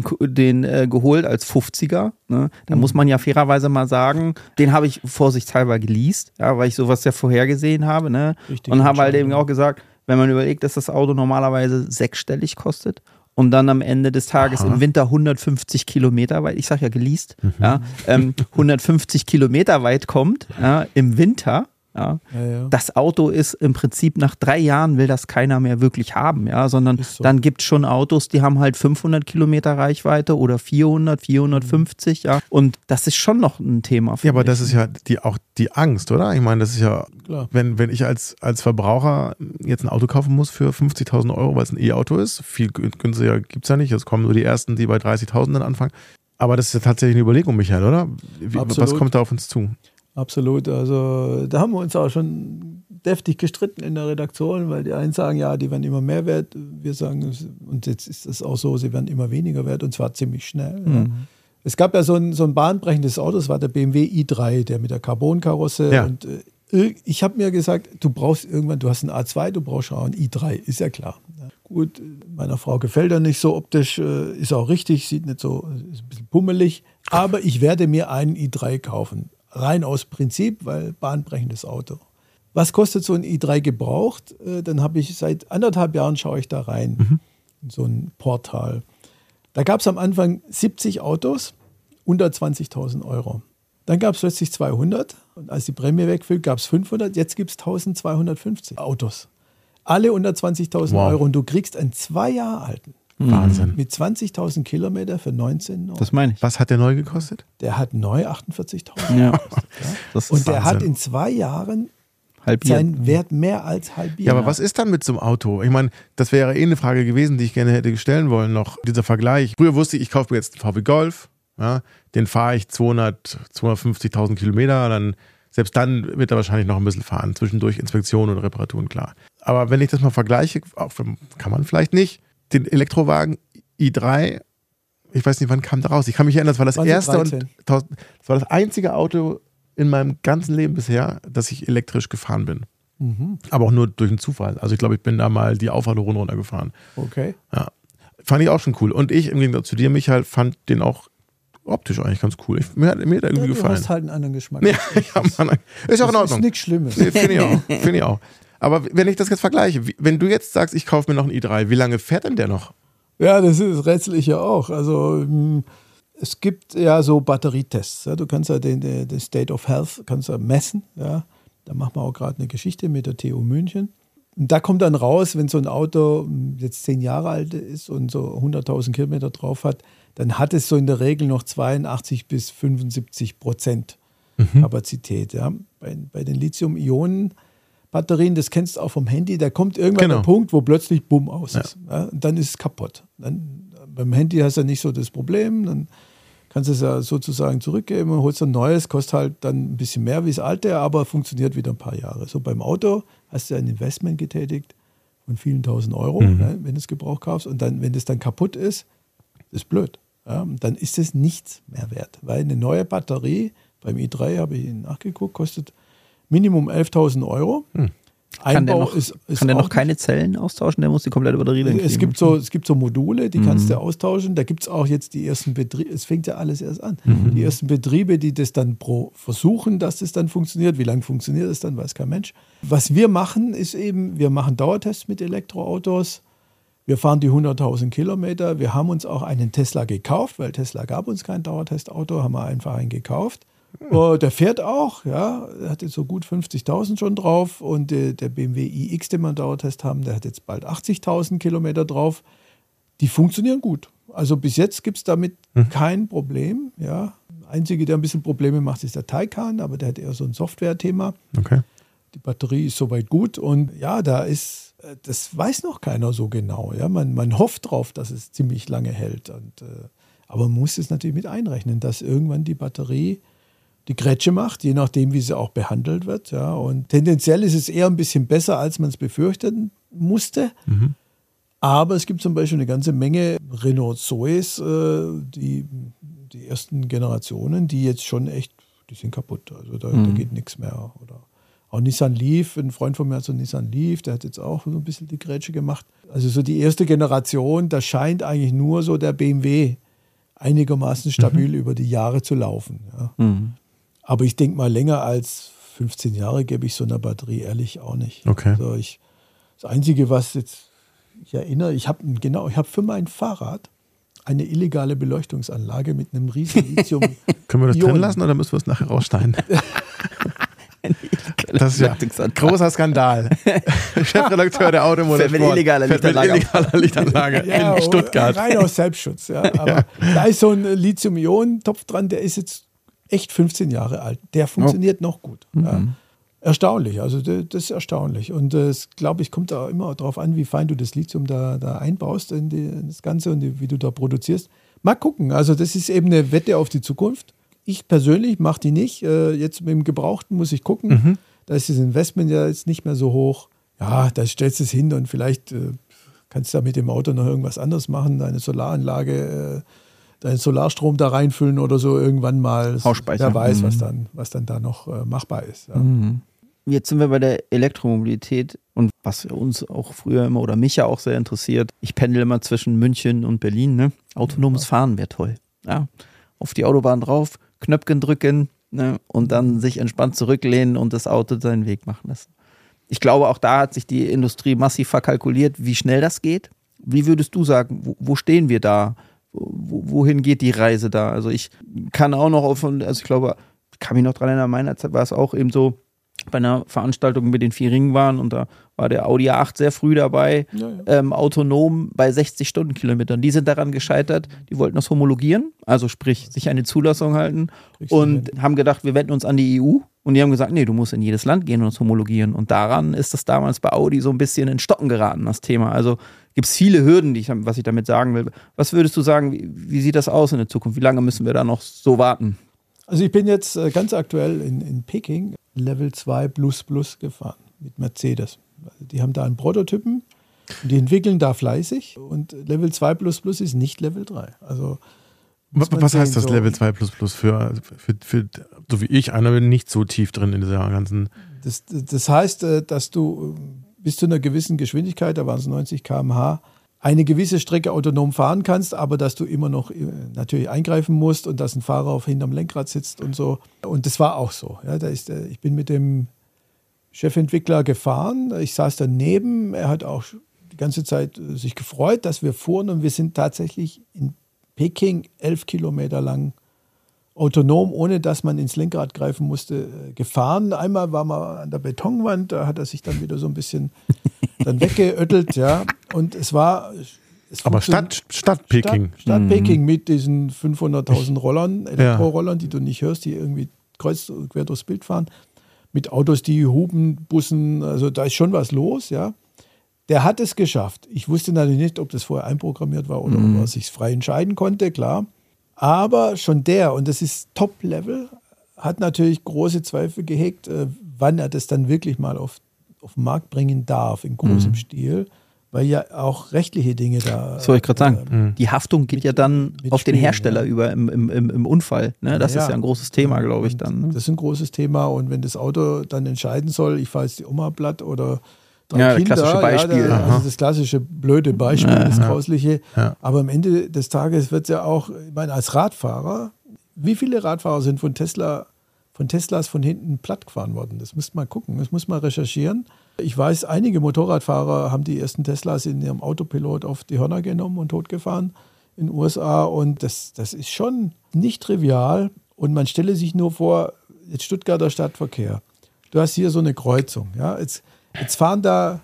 den geholt als 50er. Ne? Da muss man ja fairerweise mal sagen, den habe ich vorsichtshalber geleast, ja, weil ich sowas ja vorhergesehen habe. Ne? Und habe halt eben auch gesagt, wenn man überlegt, dass das Auto normalerweise 6-stellig kostet und dann am Ende des Tages im Winter 150 Kilometer weit, ich sage ja geleast, 150 Kilometer weit kommt, ja, im Winter. Ja. Das Auto ist im Prinzip nach 3 Jahren will das keiner mehr wirklich haben, ja, sondern so. Dann gibt es schon Autos, die haben halt 500 Kilometer Reichweite oder 400, 450, ja, und das ist schon noch ein Thema. Ja, aber das ist ja auch die Angst, oder? Ich meine, das ist ja, klar. Wenn ich als Verbraucher jetzt ein Auto kaufen muss für 50.000 Euro, weil es ein E-Auto ist, viel günstiger gibt es ja nicht, es kommen nur die ersten, die bei 30.000 dann anfangen, aber das ist ja tatsächlich eine Überlegung, Michael, oder? Was kommt da auf uns zu? Absolut, also da haben wir uns auch schon deftig gestritten in der Redaktion, weil die einen sagen, ja, die werden immer mehr wert, wir sagen, und jetzt ist es auch so, sie werden immer weniger wert und zwar ziemlich schnell. Ja. Es gab ja so ein bahnbrechendes Auto, das war der BMW i3, der mit der Carbonkarosse, ja. Und ich habe mir gesagt, du hast einen A2, du brauchst auch einen i3, ist ja klar. Ja. Gut, meiner Frau gefällt er nicht so optisch, ist auch richtig, sieht nicht so, ist ein bisschen pummelig. Aber ich werde mir einen i3 kaufen. Rein aus Prinzip, weil bahnbrechendes Auto. Was kostet so ein i3 gebraucht? Dann habe ich seit 1,5 Jahren schaue ich da rein, in so ein Portal. Da gab es am Anfang 70 Autos, unter 20.000 Euro. Dann gab es plötzlich 200 und als die Prämie wegfiel, gab es 500. Jetzt gibt es 1.250 Autos. Alle unter 20.000 Euro und du kriegst einen 2 Jahre alten. Wahnsinn. Mit 20.000 Kilometer für 19 Euro. Das meine ich. Was hat der neu gekostet? Der hat neu 48.000 Ja. gekostet. Ja? Das Und ist der Wahnsinn. hat in 2 Jahren halbiert. seinen Wert mehr als halbiert. Ja, aber was ist dann mit so einem Auto? Ich meine, das wäre eine Frage gewesen, die ich gerne hätte stellen wollen noch. Dieser Vergleich. Früher wusste ich kaufe mir jetzt einen VW Golf. Ja, den fahre ich 250.000 Kilometer. Selbst dann wird er wahrscheinlich noch ein bisschen fahren. Zwischendurch Inspektionen und Reparaturen, klar. Aber wenn ich das mal vergleiche, kann man vielleicht nicht. Den Elektrowagen i3, ich weiß nicht, wann kam der raus? Ich kann mich erinnern, das war das erste und das war das einzige Auto in meinem ganzen Leben bisher, dass ich elektrisch gefahren bin. Aber auch nur durch einen Zufall. Also ich glaube, ich bin da mal die Auffahrung runtergefahren. Okay. Ja. Fand ich auch schon cool. Und ich, im Gegensatz zu dir, Michael, fand den auch optisch eigentlich ganz cool. Mir hat er irgendwie gefallen. Du hast halt einen anderen Geschmack. Ja, Mann, ist auch in Das Ordnung. ist nichts Schlimmes. Nee, finde ich auch. Aber wenn ich das jetzt vergleiche, wenn du jetzt sagst, ich kaufe mir noch einen i3, wie lange fährt denn der noch? Ja, das rätsel ich ja auch. Also es gibt ja so Batterietests. Ja. Du kannst ja den State of Health kannst ja messen. Ja. Da machen wir auch gerade eine Geschichte mit der TU München. Und da kommt dann raus, wenn so ein Auto jetzt 10 Jahre alt ist und so 100.000 Kilometer drauf hat, dann hat es so in der Regel noch 82-75% Kapazität. Ja. Bei den Lithium-Ionen-Batterien, das kennst du auch vom Handy, da kommt irgendwann der Punkt, wo plötzlich Bumm aus ist. Ja, und dann ist es kaputt. Beim Handy hast du ja nicht so das Problem, dann kannst du es ja sozusagen zurückgeben und holst ein neues, kostet halt dann ein bisschen mehr wie das alte, aber funktioniert wieder ein paar Jahre. So beim Auto hast du ein Investment getätigt von vielen tausend Euro, ne, wenn du es Gebrauch kaufst und dann, wenn das dann kaputt ist blöd. Ja, dann ist es nichts mehr wert, weil eine neue Batterie beim i3, habe ich nachgeguckt, kostet Minimum 11.000 Euro. Kann der noch keine Zellen austauschen? Der muss die komplette Batterie dann kriegen. Es gibt so Module, die kannst du austauschen. Da gibt es auch jetzt die ersten Betriebe, es fängt ja alles erst an. Die ersten Betriebe, die das dann versuchen, dass das dann funktioniert. Wie lange funktioniert es dann, weiß kein Mensch. Was wir machen, ist eben, wir machen Dauertests mit Elektroautos. Wir fahren die 100.000 Kilometer. Wir haben uns auch einen Tesla gekauft, weil Tesla gab uns kein Dauertestauto, haben wir einfach einen gekauft. Der fährt auch, ja, der hat jetzt so gut 50.000 schon drauf und der BMW iX, den wir einen Dauertest haben, der hat jetzt bald 80.000 Kilometer drauf. Die funktionieren gut. Also bis jetzt gibt es damit kein Problem. Ja. Der Einzige, der ein bisschen Probleme macht, ist der Taycan, aber der hat eher so ein Software-Thema. Okay. Die Batterie ist soweit gut und ja, das weiß noch keiner so genau. Ja. Man hofft drauf, dass es ziemlich lange hält. Aber man muss es natürlich mit einrechnen, dass irgendwann die Batterie die Grätsche macht, je nachdem, wie sie auch behandelt wird. Ja. Und tendenziell ist es eher ein bisschen besser, als man es befürchten musste. Aber es gibt zum Beispiel eine ganze Menge Renault Zoes, die ersten Generationen, die jetzt schon echt, die sind kaputt. Also da geht nichts mehr. Oder auch Nissan Leaf, ein Freund von mir hat so einen Nissan Leaf, der hat jetzt auch so ein bisschen die Grätsche gemacht. Also so die erste Generation, da scheint eigentlich nur so der BMW einigermaßen stabil über die Jahre zu laufen. Ja. Aber ich denke mal, länger als 15 Jahre gebe ich so einer Batterie ehrlich auch nicht. Okay. Also das Einzige, was jetzt ich erinnere, ich habe für mein Fahrrad eine illegale Beleuchtungsanlage mit einem riesigen Lithium. Können wir das drin lassen oder müssen wir es nachher rausschneiden? Das ist ja ein großer Skandal. Chefredakteur der Automotorsport. Mit illegaler Lichtanlage in Stuttgart. Rein aus Selbstschutz. Ja. Aber da ist so ein Lithium-Ionen-Topf dran, der ist jetzt echt 15 Jahre alt. Der funktioniert noch gut. Ja. Erstaunlich, also das ist erstaunlich. Und das, glaube ich, kommt da immer darauf an, wie fein du das Lithium da einbaust in das Ganze und wie du da produzierst. Mal gucken, also das ist eben eine Wette auf die Zukunft. Ich persönlich mache die nicht. Jetzt mit dem Gebrauchten muss ich gucken. Da ist das Investment ja jetzt nicht mehr so hoch. Ja, da stellst du es hin und vielleicht kannst du da mit dem Auto noch irgendwas anderes machen, deine Solaranlage, deinen Solarstrom da reinfüllen oder so irgendwann mal. Hausspeicher. Wer weiß, was dann da noch machbar ist. Ja. Jetzt sind wir bei der Elektromobilität und was uns auch früher immer oder mich ja auch sehr interessiert. Ich pendel immer zwischen München und Berlin. Ne? Autonomes Fahren wäre toll. Ja? Auf die Autobahn drauf, Knöpfchen drücken, ne? Und dann sich entspannt zurücklehnen und das Auto seinen Weg machen lassen. Ich glaube, auch da hat sich die Industrie massiv verkalkuliert, wie schnell das geht. Wie würdest du sagen, wo stehen wir da? Wohin geht die Reise da? Also ich kann auch noch ich glaube, ich kann mich noch dran erinnern, in meiner Zeit war es auch eben so, bei einer Veranstaltung mit den 4 Ringen waren und da war der Audi A8 sehr früh dabei, autonom bei 60 Stundenkilometern. Die sind daran gescheitert, die wollten das homologieren, also sprich sich an die Zulassung halten und haben gedacht, wir wenden uns an die EU und die haben gesagt, nee, du musst in jedes Land gehen und das homologieren und daran ist das damals bei Audi so ein bisschen in Stocken geraten, das Thema. Also gibt es viele Hürden, was ich damit sagen will. Was würdest du sagen, wie sieht das aus in der Zukunft? Wie lange müssen wir da noch so warten? Also ich bin jetzt ganz aktuell in Peking Level 2 Plus gefahren mit Mercedes. Die haben da einen Prototypen und die entwickeln da fleißig und Level 2 Plus ist nicht Level 3. Also was heißt das Level 2 Plus für so wie ich, einer bin nicht so tief drin in dieser ganzen... Das heißt, dass du bis zu einer gewissen Geschwindigkeit, da waren es 90 km/h, eine gewisse Strecke autonom fahren kannst, aber dass du immer noch natürlich eingreifen musst und dass ein Fahrer hinterm Lenkrad sitzt und so. Und das war auch so. Ja, ich bin mit dem Chefentwickler gefahren, ich saß daneben, er hat auch die ganze Zeit sich gefreut, dass wir fuhren und wir sind tatsächlich in Peking 11 Kilometer lang autonom, ohne dass man ins Lenkrad greifen musste, gefahren. Einmal war man an der Betonwand, da hat er sich dann wieder so ein bisschen dann weggeöttelt, ja. Und es war... Aber Stadt Peking. Stadt Peking mit diesen 500.000 Rollern, Elektrorollern, die du nicht hörst, die irgendwie kreuz und quer durchs Bild fahren. Mit Autos, die hupen, Bussen, also da ist schon was los, ja. Der hat es geschafft. Ich wusste natürlich nicht, ob das vorher einprogrammiert war oder ob er sich frei entscheiden konnte, klar. Aber schon und das ist Top-Level, hat natürlich große Zweifel gehegt, wann er das dann wirklich mal auf den Markt bringen darf, in großem Stil, weil ja auch rechtliche Dinge da... Das wollte ich gerade sagen. Die Haftung geht ja dann auf den Hersteller über im Unfall. Ne? Das ist ja ein großes Thema, glaube ich dann. Ne? Das ist ein großes Thema und wenn das Auto dann entscheiden soll, ich fahre jetzt die Oma platt oder... Kinder, klassische Beispiel. Also das klassische blöde Beispiel, das grausliche. Ja. Aber am Ende des Tages wird es ja auch, ich meine, als Radfahrer, wie viele Radfahrer sind von Teslas von hinten platt gefahren worden? Das müsst man gucken, das muss man recherchieren. Ich weiß, einige Motorradfahrer haben die ersten Teslas in ihrem Autopilot auf die Hörner genommen und totgefahren in den USA. Und das ist schon nicht trivial. Und man stelle sich nur vor, jetzt Stuttgarter Stadtverkehr. Du hast hier so eine Kreuzung, ja, Jetzt fahren da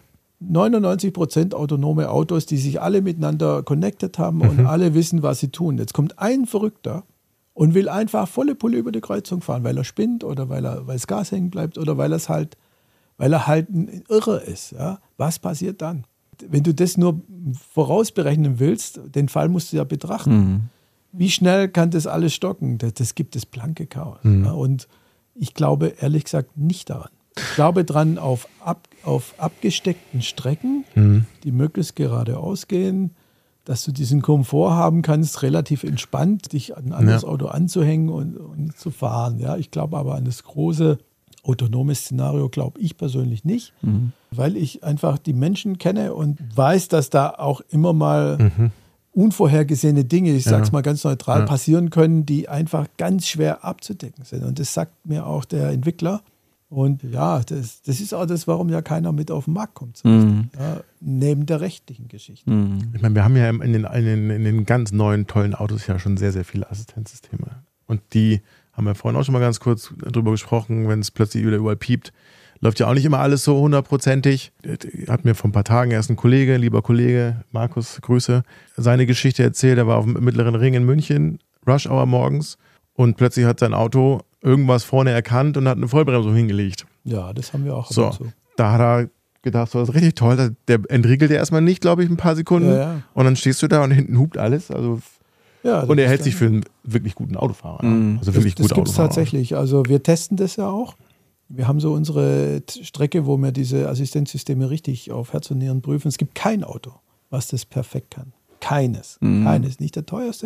99% autonome Autos, die sich alle miteinander connected haben und alle wissen, was sie tun. Jetzt kommt ein Verrückter und will einfach volle Pulle über die Kreuzung fahren, weil er spinnt oder weil das Gas hängen bleibt oder weil er halt ein Irrer ist. Ja? Was passiert dann? Wenn du das nur vorausberechnen willst, den Fall musst du ja betrachten. Wie schnell kann das alles stocken? Das gibt das blanke Chaos. Ja? Und ich glaube ehrlich gesagt nicht daran. Ich glaube dran auf abgesteckten Strecken, die möglichst geradeaus gehen, dass du diesen Komfort haben kannst, relativ entspannt dich an ein anderes Auto anzuhängen und zu fahren. Ja, ich glaube aber an das große autonome Szenario glaube ich persönlich nicht, weil ich einfach die Menschen kenne und weiß, dass da auch immer mal unvorhergesehene Dinge, ich sage es mal ganz neutral, passieren können, die einfach ganz schwer abzudecken sind. Und das sagt mir auch der Entwickler. Und ja, das ist auch das, warum ja keiner mit auf den Markt kommt. Ja, neben der rechtlichen Geschichte. Ich meine, wir haben ja in den ganz neuen, tollen Autos ja schon sehr, sehr viele Assistenzsysteme. Und die haben wir vorhin auch schon mal ganz kurz drüber gesprochen, wenn es plötzlich wieder überall piept. Läuft ja auch nicht immer alles so 100%. Hat mir vor ein paar Tagen erst ein lieber Kollege, Markus, Grüße, seine Geschichte erzählt. Er war auf dem Mittleren Ring in München, Rush Hour morgens, und plötzlich hat sein Auto irgendwas vorne erkannt und hat eine Vollbremsung hingelegt. Ja, das haben wir auch. So, da hat er gedacht, so, das ist richtig toll. Der entriegelt ja erstmal nicht, glaube ich, ein paar Sekunden. Ja. Und dann stehst du da und hinten hupt alles. Also, und er hält sich für einen wirklich guten Autofahrer. Also wirklich das gibt es tatsächlich. Also wir testen das ja auch. Wir haben so unsere Strecke, wo wir diese Assistenzsysteme richtig auf Herz und Nieren prüfen. Es gibt kein Auto, was das perfekt kann. Keines. Nicht der teuerste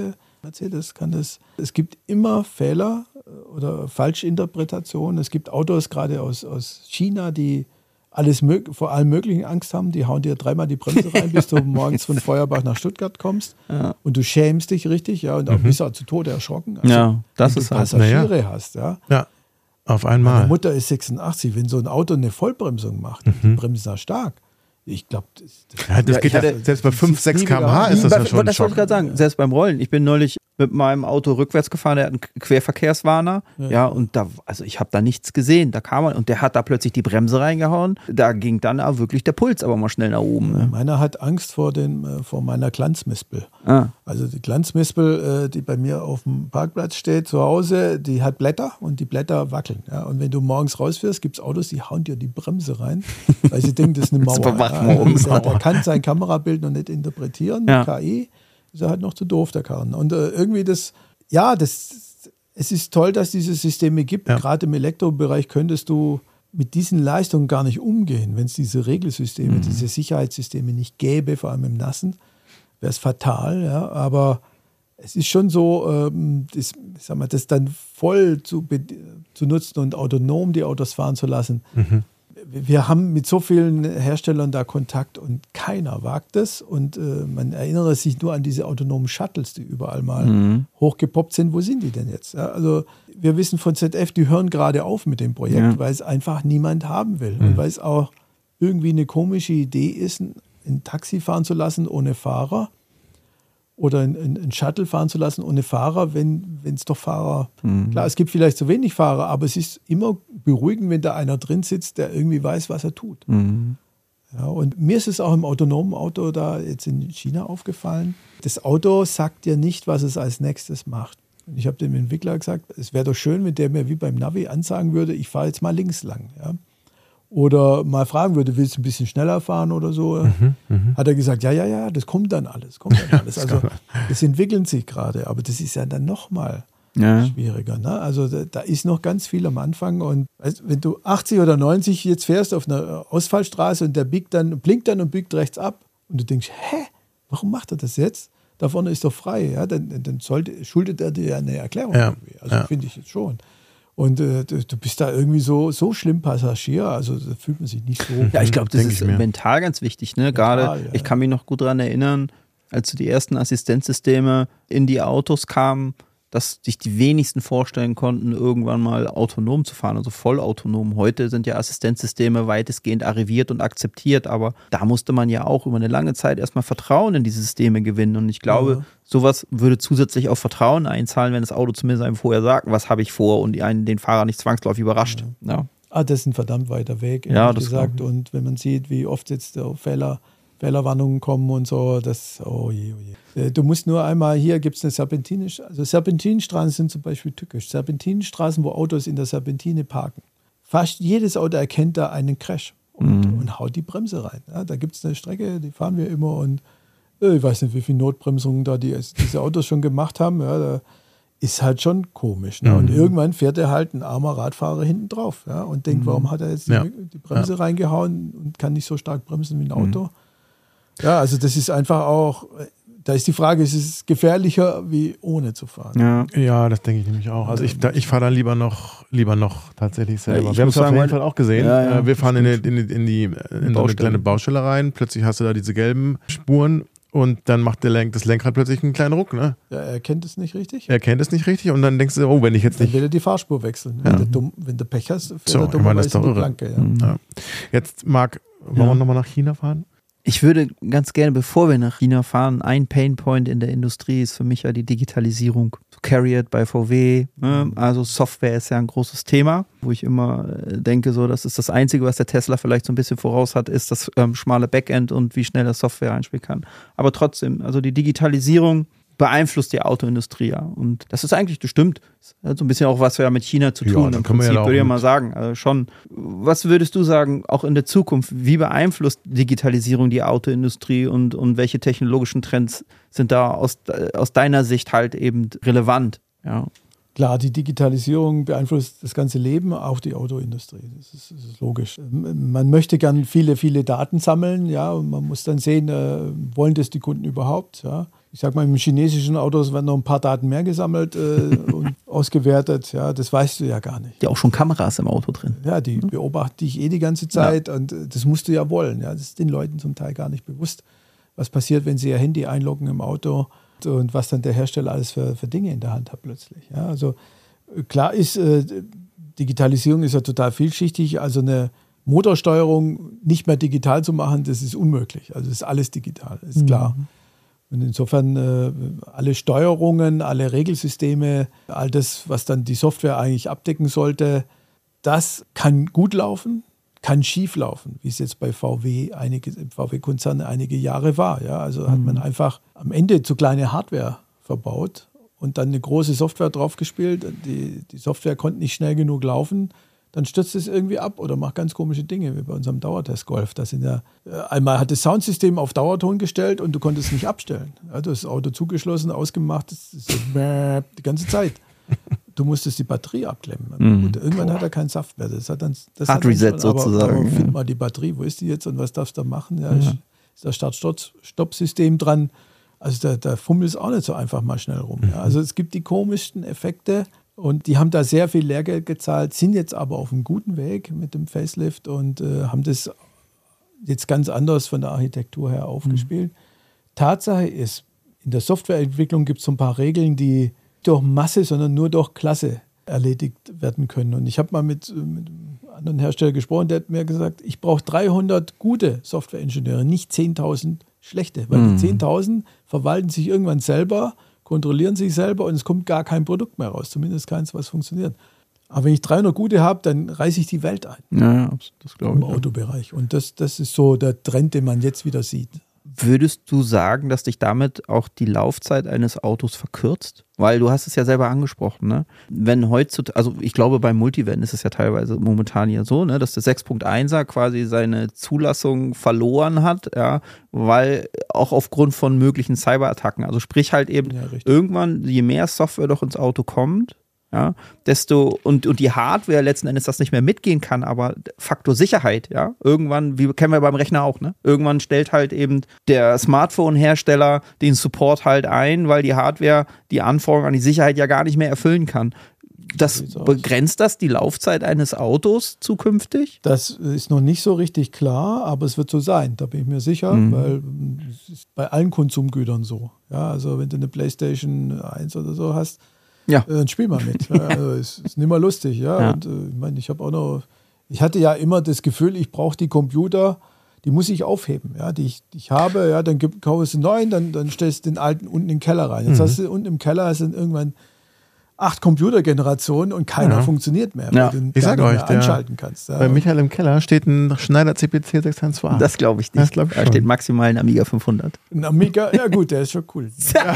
Mercedes kann das. Es gibt immer Fehler oder Falschinterpretationen. Es gibt Autos gerade aus China, die vor allem Möglichen Angst haben. Die hauen dir 3-mal die Bremse rein, bis du morgens von Feuerbach nach Stuttgart kommst. Ja. Und du schämst dich richtig, ja, und auch bist auch zu Tode erschrocken. Also, ja, das ist Passagiere hast, ja. Ja, auf einmal. Meine Mutter ist 86. Wenn so ein Auto eine Vollbremsung macht, die Bremsen da stark. Ich glaube, das geht selbst bei 5-6 km/h ist das ja schon. Das wollte ich gerade sagen. Selbst beim Rollen. Ich bin neulich mit meinem Auto rückwärts gefahren, der hat einen Querverkehrswarner. Ja, und ich habe da nichts gesehen. Da kam er und der hat da plötzlich die Bremse reingehauen. Da ging dann auch wirklich der Puls aber mal schnell nach oben. Ne? Meiner hat Angst vor meiner Glanzmispel. Also die Glanzmispel, die bei mir auf dem Parkplatz steht zu Hause, die hat Blätter und die Blätter wackeln. Ja? Und wenn du morgens rausfährst, gibt es Autos, die hauen dir die Bremse rein, weil sie denken, das ist eine Mauer. Der kann sein Kamerabild noch nicht interpretieren, KI. Ist er halt noch zu doof, der Karren. Und irgendwie es ist toll, dass es diese Systeme gibt. Ja. Gerade im Elektrobereich könntest du mit diesen Leistungen gar nicht umgehen. Wenn es diese Regelsysteme, diese Sicherheitssysteme nicht gäbe, vor allem im Nassen, wäre es fatal. Ja? Aber es ist schon so, das dann voll zu nutzen und autonom die Autos fahren zu lassen. Wir haben mit so vielen Herstellern da Kontakt und keiner wagt es. Und man erinnere sich nur an diese autonomen Shuttles, die überall mal hochgepoppt sind. Wo sind die denn jetzt? Ja, also wir wissen von ZF, die hören gerade auf mit dem Projekt, weil es einfach niemand haben will. Und weil es auch irgendwie eine komische Idee ist, ein Taxi fahren zu lassen ohne Fahrer oder ein Shuttle fahren zu lassen ohne Fahrer, wenn es doch Fahrer... Klar, es gibt vielleicht zu wenig Fahrer, aber es ist immer beruhigend, wenn da einer drin sitzt, der irgendwie weiß, was er tut. Ja, und mir ist es auch im autonomen Auto da jetzt in China aufgefallen. Das Auto sagt dir nicht, was es als nächstes macht. Und ich habe dem Entwickler gesagt, es wäre doch schön, wenn der mir wie beim Navi ansagen würde, ich fahre jetzt mal links lang. Ja? Oder mal fragen würde, willst du ein bisschen schneller fahren oder so? Hat er gesagt, ja, das kommt dann alles. Also das entwickelt sich gerade, aber das ist ja dann nochmal schwieriger. Ne? Also da ist noch ganz viel am Anfang. Und wenn du 80 oder 90 jetzt fährst auf einer Ausfallstraße und der blinkt dann und biegt rechts ab und du denkst, warum macht er das jetzt? Da vorne ist doch frei. Ja? Dann schuldet er dir eine Erklärung. Irgendwie. Also finde ich jetzt schon. Und du bist da irgendwie so schlimm Passagier, also da fühlt man sich nicht so. Ja, ich glaube, das ist mental ganz wichtig. Ne? Gerade, ich kann mich noch gut daran erinnern, als so die ersten Assistenzsysteme in die Autos kamen, dass sich die wenigsten vorstellen konnten, irgendwann mal autonom zu fahren, also vollautonom. Heute sind ja Assistenzsysteme weitestgehend arriviert und akzeptiert, aber da musste man ja auch über eine lange Zeit erstmal Vertrauen in diese Systeme gewinnen. Und ich glaube, sowas würde zusätzlich auf Vertrauen einzahlen, wenn das Auto zumindest einem vorher sagt, was habe ich vor und den Fahrer nicht zwangsläufig überrascht. Ja. Das ist ein verdammt weiter Weg, ehrlich gesagt. Und wenn man sieht, wie oft jetzt Fehlerwarnungen kommen und so, oh je. Du musst nur einmal, hier gibt es eine Serpentinenstraßen sind zum Beispiel tückisch. Serpentinenstraßen, wo Autos in der Serpentine parken. Fast jedes Auto erkennt da einen Crash und haut die Bremse rein. Ja, da gibt es eine Strecke, die fahren wir immer und ich weiß nicht, wie viele Notbremsungen da diese Autos schon gemacht haben. Ja, da ist halt schon komisch. Ne? Und irgendwann fährt er halt ein armer Radfahrer hinten drauf, ja, und denkt, warum hat er jetzt die Bremse reingehauen und kann nicht so stark bremsen wie ein Auto. Ja, also das ist einfach auch, da ist die Frage, ist es gefährlicher, wie ohne zu fahren? Ja, das denke ich nämlich auch. Also ich fahre dann lieber noch tatsächlich selber. Wir haben es auf jeden Fall auch gesehen. Wir fahren in so eine kleine Baustelle rein, plötzlich hast du da diese gelben Spuren und dann macht das Lenkrad plötzlich einen kleinen Ruck. Ne? Ja, er erkennt es nicht richtig. Und dann denkst du, wenn ich jetzt nicht... Dann will er die Fahrspur wechseln. Wenn du Pech hast, fährt er dummerweise in die Planke. Ja. Jetzt, Marc, wollen wir nochmal nach China fahren? Ich würde ganz gerne, bevor wir nach China fahren, ein Painpoint in der Industrie ist für mich ja die Digitalisierung. CARIAD bei VW, also Software ist ja ein großes Thema, wo ich immer denke, so, das ist das Einzige, was der Tesla vielleicht so ein bisschen voraus hat, ist das schmale Backend und wie schnell das Software einspielen kann. Aber trotzdem, also die Digitalisierung beeinflusst die Autoindustrie, ja. Und das ist eigentlich, das stimmt. Das hat so ein bisschen auch was mit China zu tun. Im Prinzip würde ich mal sagen. Also schon. Was würdest du sagen, auch in der Zukunft, wie beeinflusst Digitalisierung die Autoindustrie und welche technologischen Trends sind da aus deiner Sicht halt eben relevant? Ja. Klar, die Digitalisierung beeinflusst das ganze Leben, auch die Autoindustrie. Das ist logisch. Man möchte gern viele, viele Daten sammeln, ja, und man muss dann sehen, wollen das die Kunden überhaupt, ja. Ich sag mal, im chinesischen Autos werden noch ein paar Daten mehr gesammelt und ausgewertet. Ja, das weißt du ja gar nicht. Ja, auch schon Kameras im Auto drin. Ja, die beobachten dich die ganze Zeit und das musst du ja wollen. Ja, das ist den Leuten zum Teil gar nicht bewusst, was passiert, wenn sie ihr Handy einloggen im Auto und was dann der Hersteller alles für Dinge in der Hand hat plötzlich. Ja, also klar ist, Digitalisierung ist ja total vielschichtig. Also eine Motorsteuerung nicht mehr digital zu machen, das ist unmöglich. Also ist alles digital, ist klar. Und insofern alle Steuerungen, alle Regelsysteme, all das, was dann die Software eigentlich abdecken sollte, das kann gut laufen, kann schief laufen, wie es jetzt bei VW im VW-Konzern einige Jahre war. Ja, also hat man einfach am Ende zu kleine Hardware verbaut und dann eine große Software draufgespielt. Die Software konnte nicht schnell genug laufen. Dann stürzt es irgendwie ab oder macht ganz komische Dinge, wie bei unserem Dauertest-Golf. Einmal hat das Soundsystem auf Dauerton gestellt und du konntest es nicht abstellen. Ja, du hast das Auto zugeschlossen, ausgemacht, das ist so die ganze Zeit. Du musstest die Batterie abklemmen. Und irgendwann hat er keinen Saft mehr. Hard Reset sozusagen. Aber find mal die Batterie, wo ist die jetzt und was darfst du da machen? Ja, ist das Start-Stopp-System dran. Also da fummelst auch nicht so einfach mal schnell rum. Ja. Also es gibt die komischsten Effekte und die haben da sehr viel Lehrgeld gezahlt, sind jetzt aber auf einem guten Weg mit dem Facelift und haben das jetzt ganz anders von der Architektur her aufgespielt. Tatsache ist, in der Softwareentwicklung gibt es so ein paar Regeln, die durch Masse, sondern nur durch Klasse erledigt werden können. Und ich habe mal mit einem anderen Hersteller gesprochen, der hat mir gesagt, ich brauche 300 gute Softwareingenieure, nicht 10.000 schlechte. Weil die 10.000 verwalten sich irgendwann selber, kontrollieren sich selber und es kommt gar kein Produkt mehr raus. Zumindest keins, was funktioniert. Aber wenn ich 300 gute habe, dann reiße ich die Welt ein. Ja, das glaube ich. Im Autobereich. Und das ist so der Trend, den man jetzt wieder sieht. Würdest du sagen, dass dich damit auch die Laufzeit eines Autos verkürzt? Weil du hast es ja selber angesprochen, ne? Wenn heutzutage, also ich glaube beim Multivan ist es ja teilweise momentan ja so, ne, dass der 6.1er quasi seine Zulassung verloren hat, ja, weil auch aufgrund von möglichen Cyberattacken, also sprich halt eben irgendwann, je mehr Software doch ins Auto kommt, ja, desto und die Hardware letzten Endes das nicht mehr mitgehen kann, aber Faktor Sicherheit, ja, irgendwann, wie kennen wir beim Rechner auch, ne? Irgendwann stellt halt eben der Smartphone-Hersteller den Support halt ein, weil die Hardware die Anforderungen an die Sicherheit ja gar nicht mehr erfüllen kann. Begrenzt das die Laufzeit eines Autos zukünftig? Das ist noch nicht so richtig klar, aber es wird so sein, da bin ich mir sicher, weil es ist bei allen Konsumgütern so. Ja, also wenn du eine PlayStation 1 oder so hast, dann spiel mal mit. Ja, also es ist nicht mehr lustig. Ja? Und ich meine, ich hatte ja immer das Gefühl, ich brauche die Computer, die muss ich aufheben. Ja? Die ich habe, ja, dann kaufst du einen neuen, dann stellst du den alten unten in den Keller rein. Jetzt hast du unten im Keller sind irgendwann 8 Computergenerationen und keiner funktioniert mehr, weil du ich sag euch, anschalten kannst. Ja. Bei Michael im Keller steht ein Schneider CPC 612A. Das glaube ich nicht. Da steht maximal ein Amiga 500. Ein Amiga, ja gut, der ist schon cool.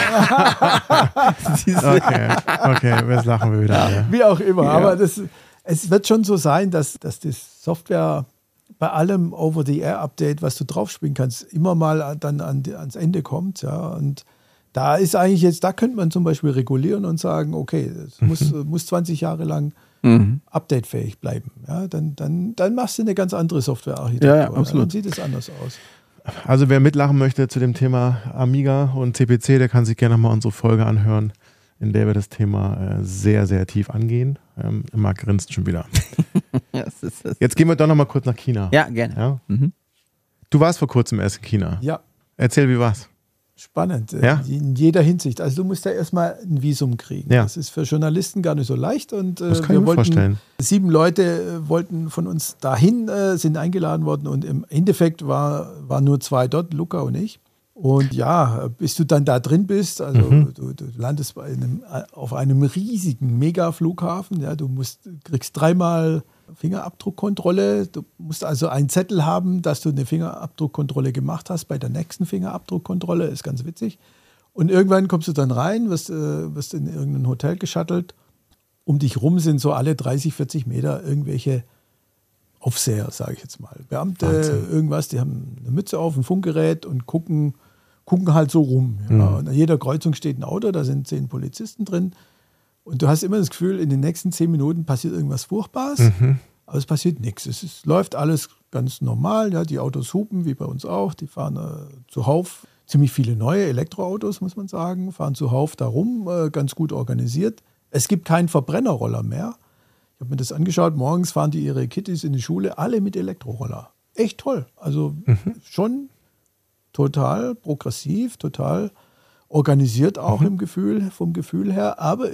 Okay, jetzt lachen wir wieder alle. Wie auch immer, aber es wird schon so sein, dass die Software bei allem Over-the-Air-Update, was du draufspielen kannst, immer mal dann ans Ende kommt. Ja, und da ist eigentlich jetzt, da könnte man zum Beispiel regulieren und sagen, okay, es muss 20 Jahre lang updatefähig bleiben. Ja, dann machst du eine ganz andere Softwarearchitektur. Ja, absolut. Dann sieht es anders aus. Also wer mitlachen möchte zu dem Thema Amiga und CPC, der kann sich gerne mal unsere Folge anhören, in der wir das Thema sehr, sehr tief angehen. Marc grinst schon wieder. Jetzt gehen wir doch noch mal kurz nach China. Ja, gerne. Ja? Du warst vor kurzem erst in China. Ja. Erzähl, wie war's? Spannend, in jeder Hinsicht. Also du musst ja erstmal ein Visum kriegen. Ja. Das ist für Journalisten gar nicht so leicht. Und das kann ich mir vorstellen. 7 Leute wollten von uns dahin, sind eingeladen worden und im Endeffekt waren nur 2 dort, Luca und ich. Und ja, bis du dann da drin bist, also du landest auf einem riesigen Mega-Flughafen, ja, kriegst 3-mal Fingerabdruckkontrolle. Du musst also einen Zettel haben, dass du eine Fingerabdruckkontrolle gemacht hast. Bei der nächsten Fingerabdruckkontrolle ist ganz witzig. Und irgendwann kommst du dann rein, wirst in irgendein Hotel geschattelt. Um dich rum sind so alle 30, 40 Meter irgendwelche Aufseher, sage ich jetzt mal. Beamte, Wahnsinn. Irgendwas, die haben eine Mütze auf, ein Funkgerät und gucken halt so rum. Ja. Und an jeder Kreuzung steht ein Auto, da sind 10 Polizisten drin. Und du hast immer das Gefühl, in den nächsten 10 Minuten passiert irgendwas Furchtbares, aber es passiert nichts. Es läuft alles ganz normal. Ja, die Autos hupen, wie bei uns auch. Die fahren zuhauf. ziemlich viele neue Elektroautos, muss man sagen, fahren zuhauf da rum, ganz gut organisiert. Es gibt keinen Verbrennerroller mehr. Ich habe mir das angeschaut, morgens fahren die ihre Kittys in die Schule, alle mit Elektroroller. Echt toll. Also schon total progressiv, total organisiert auch vom Gefühl her, aber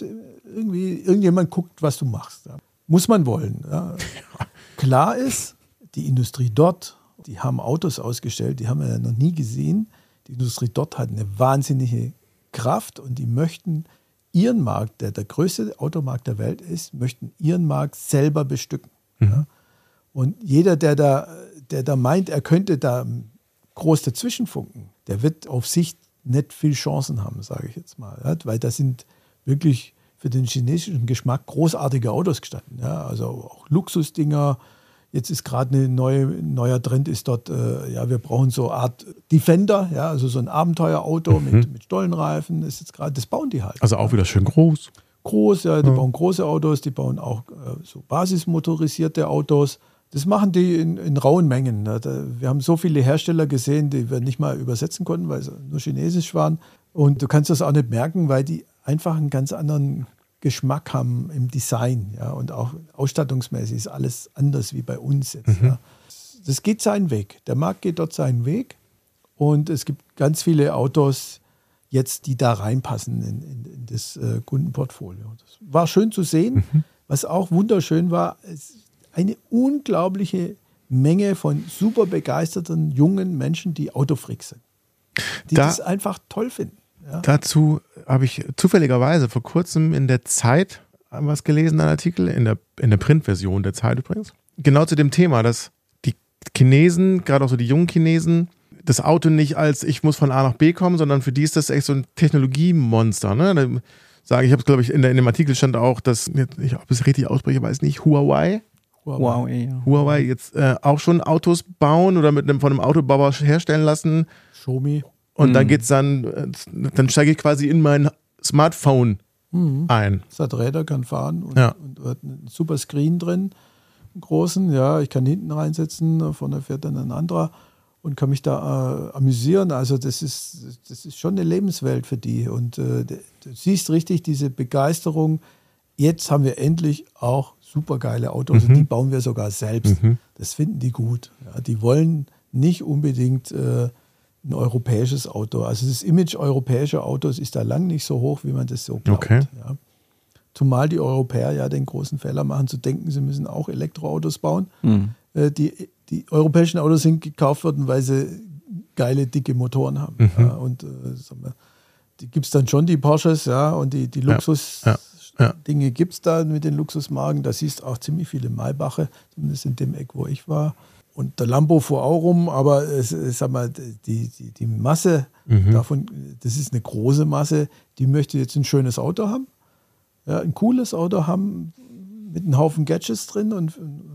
irgendjemand guckt, was du machst. Ja. Muss man wollen. Ja. Klar ist, die Industrie dort, die haben Autos ausgestellt, die haben wir ja noch nie gesehen. Die Industrie dort hat eine wahnsinnige Kraft und die möchten ihren Markt, der größte Automarkt der Welt ist, möchten ihren Markt selber bestücken. Ja. Und jeder, der da meint, er könnte da groß dazwischenfunken, der wird auf Sicht nicht viel Chancen haben, sage ich jetzt mal. Ja, weil das sind wirklich für den chinesischen Geschmack großartige Autos gestanden. Ja, also auch Luxusdinger. Jetzt ist gerade ein neuer Trend ist dort, wir brauchen so eine Art Defender, ja, also so ein Abenteuerauto mit Stollenreifen. Ist jetzt gerade, das bauen die halt. Also auch wieder schön groß. Groß, ja, die bauen große Autos, die bauen auch so basismotorisierte Autos. Das machen die in rauen Mengen. Wir haben so viele Hersteller gesehen, die wir nicht mal übersetzen konnten, weil sie nur chinesisch waren. Und du kannst das auch nicht merken, weil die einfach einen ganz anderen Geschmack haben im Design. Ja, und auch ausstattungsmäßig ist alles anders wie bei uns jetzt. Ja. Das geht seinen Weg. Der Markt geht dort seinen Weg. Und es gibt ganz viele Autos jetzt, die da reinpassen in das Kundenportfolio. Das war schön zu sehen. Was auch wunderschön war, eine unglaubliche Menge von super begeisterten jungen Menschen, die Autofreaks sind. Die das einfach toll finden. Ja. Dazu habe ich zufälligerweise vor kurzem in der Zeit was gelesen, einen Artikel, in der Printversion der Zeit übrigens. Genau zu dem Thema, dass die Chinesen, gerade auch so die jungen Chinesen, das Auto nicht als ich muss von A nach B kommen, sondern für die ist das echt so ein Technologiemonster. Ne? Ich habe es, glaube ich, in dem Artikel stand auch, dass, ich ob es richtig ausspreche, weiß nicht, Huawei jetzt auch schon Autos bauen oder von einem Autobauer herstellen lassen. Xiaomi. Und dann geht's dann steige ich quasi in mein Smartphone ein. Es hat Räder, kann fahren und hat einen super Screen drin, einen großen. Ja, ich kann hinten reinsetzen, vorne fährt dann ein anderer und kann mich da amüsieren. Also das ist schon eine Lebenswelt für die. Und du siehst richtig diese Begeisterung. Jetzt haben wir endlich auch super geile Autos und die bauen wir sogar selbst. Das finden die gut. Ja, die wollen nicht unbedingt ein europäisches Auto. Also das Image europäischer Autos ist da lang nicht so hoch, wie man das so glaubt. Okay. Ja. Zumal die Europäer ja den großen Fehler machen, zu denken, sie müssen auch Elektroautos bauen. Die europäischen Autos sind gekauft worden, weil sie geile, dicke Motoren haben. Ja, und die gibt es dann schon, die Porsches, ja, und die Luxus-Dinge gibt es da mit den Luxusmarken. Da siehst du auch ziemlich viele Maybache, zumindest in dem Eck, wo ich war. Und der Lambo fuhr auch rum, aber sag mal, die Masse davon, das ist eine große Masse, die möchte jetzt ein schönes Auto haben, ja, ein cooles Auto haben, mit einem Haufen Gadgets drin und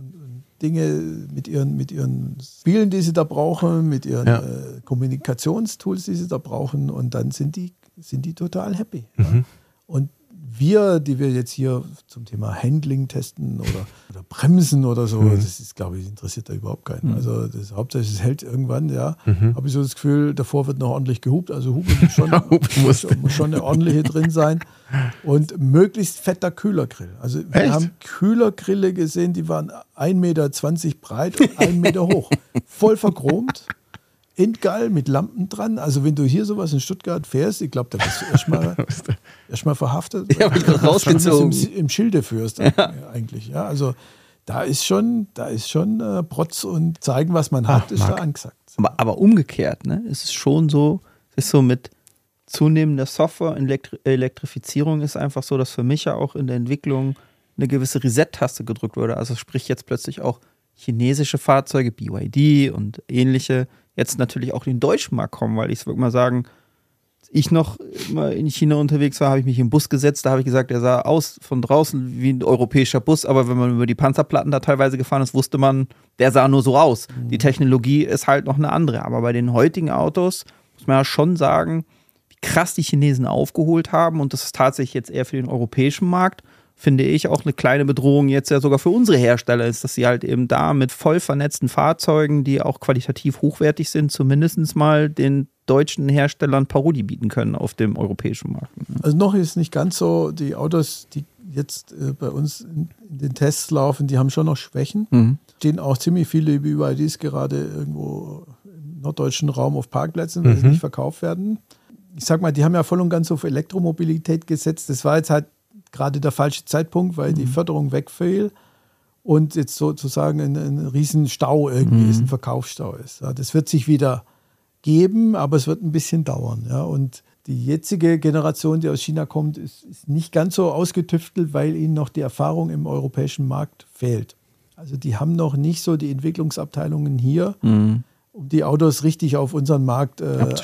Dinge mit ihren Spielen, die sie da brauchen, mit ihren Kommunikationstools, die sie da brauchen, und dann sind die total happy. Ja. Und wir, die wir jetzt hier zum Thema Handling testen oder Bremsen oder so, das ist, glaube ich, interessiert da überhaupt keinen. Also das Hauptsächlich, es hält irgendwann, habe ich so das Gefühl, davor wird noch ordentlich gehupt. Also Hupe muss schon eine ordentliche drin sein. Und möglichst fetter Kühlergrill. Also wir haben Kühlergrille gesehen, die waren 1,20 Meter breit und 1 Meter hoch. Voll verchromt. Endgeil, mit Lampen dran. Also wenn du hier sowas in Stuttgart fährst, ich glaube, da bist du erstmal verhaftet. Ja, rausgezogen. Im Schilde führst eigentlich. Ja, also da ist schon Protz und zeigen, was man hat, ist da angesagt. Aber umgekehrt, ne? Es ist schon so, es ist so mit zunehmender Software, Elektrifizierung ist einfach so, dass für mich ja auch in der Entwicklung eine gewisse Reset-Taste gedrückt wurde. Also sprich jetzt plötzlich auch chinesische Fahrzeuge, BYD und ähnliche, jetzt natürlich auch in den deutschen Markt kommen, weil ich würde mal sagen, als ich noch mal in China unterwegs war, habe ich mich im Bus gesetzt, da habe ich gesagt, der sah aus von draußen wie ein europäischer Bus, aber wenn man über die Panzerplatten da teilweise gefahren ist, wusste man, der sah nur so aus. Die Technologie ist halt noch eine andere, aber bei den heutigen Autos muss man ja schon sagen, wie krass die Chinesen aufgeholt haben, und das ist tatsächlich jetzt eher für den europäischen Markt, finde ich, auch eine kleine Bedrohung jetzt ja sogar für unsere Hersteller ist, dass sie halt eben da mit voll vernetzten Fahrzeugen, die auch qualitativ hochwertig sind, zumindest mal den deutschen Herstellern Parodie bieten können auf dem europäischen Markt. Also noch ist nicht ganz so, die Autos, die jetzt bei uns in den Tests laufen, die haben schon noch Schwächen. Stehen auch ziemlich viele BYDs gerade irgendwo im norddeutschen Raum auf Parkplätzen, weil sie nicht verkauft werden. Ich sag mal, die haben ja voll und ganz auf Elektromobilität gesetzt. Das war jetzt halt gerade der falsche Zeitpunkt, weil die Förderung wegfiel und jetzt sozusagen ein riesen Stau irgendwie ist, ein Verkaufsstau ist. Ja, das wird sich wieder geben, aber es wird ein bisschen dauern. Ja. Und die jetzige Generation, die aus China kommt, ist nicht ganz so ausgetüftelt, weil ihnen noch die Erfahrung im europäischen Markt fehlt. Also die haben noch nicht so die Entwicklungsabteilungen hier, um die Autos richtig auf unseren Markt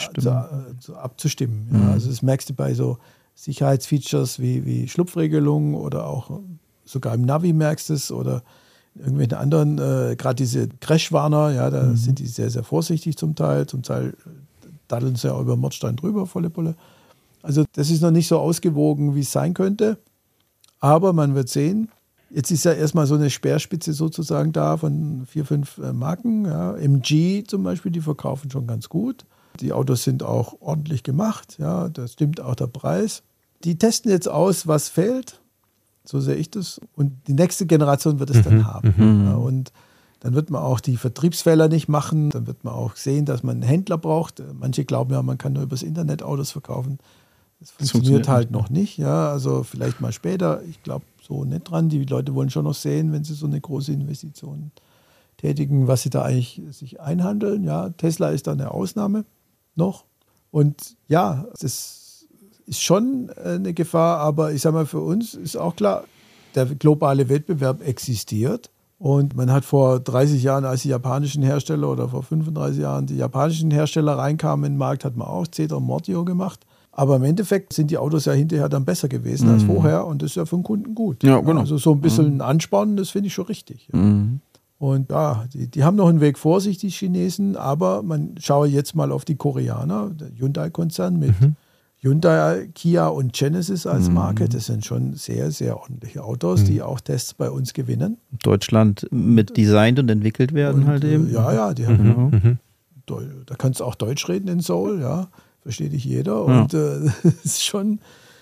abzustimmen. Ja, also das merkst du bei so Sicherheitsfeatures wie Schlupfregelungen oder auch sogar im Navi merkst du es oder in irgendwelchen anderen, gerade diese Crashwarner, ja, da sind die sehr, sehr vorsichtig zum Teil daddeln sie ja über Mordstein drüber, volle Pulle. Also das ist noch nicht so ausgewogen, wie es sein könnte, aber man wird sehen. Jetzt ist ja erstmal so eine Speerspitze sozusagen da von 4, 5 Marken. Ja. MG zum Beispiel, die verkaufen schon ganz gut. Die Autos sind auch ordentlich gemacht. Ja. Da stimmt auch der Preis. Die testen jetzt aus, was fehlt. So sehe ich das. Und die nächste Generation wird es dann haben. Ja. Und dann wird man auch die Vertriebsfehler nicht machen. Dann wird man auch sehen, dass man einen Händler braucht. Manche glauben ja, man kann nur übers Internet Autos verkaufen. Das funktioniert halt noch nicht. Ja. Also vielleicht mal später. Ich glaube so nicht dran. Die Leute wollen schon noch sehen, wenn sie so eine große Investition tätigen, was sie da eigentlich sich einhandeln. Ja. Tesla ist da eine Ausnahme noch. Und ja, das ist schon eine Gefahr. Aber ich sage mal, für uns ist auch klar, der globale Wettbewerb existiert. Und man hat vor 30 Jahren, als die japanischen Hersteller oder vor 35 Jahren die japanischen Hersteller reinkamen in den Markt, hat man auch Zeter und Mortio gemacht. Aber im Endeffekt sind die Autos ja hinterher dann besser gewesen als vorher und das ist ja für den Kunden gut. Ja, genau. Also so ein bisschen Anspornen, das finde ich schon richtig. Und ja, die haben noch einen Weg vor sich, die Chinesen, aber man schaue jetzt mal auf die Koreaner, der Hyundai-Konzern mit Hyundai, Kia und Genesis als Marke, das sind schon sehr, sehr ordentliche Autos, die auch Tests bei uns gewinnen. Deutschland mit designt und entwickelt werden und, halt eben. Ja, die haben da kannst du auch Deutsch reden in Seoul, ja, versteht dich jeder. Und ist schon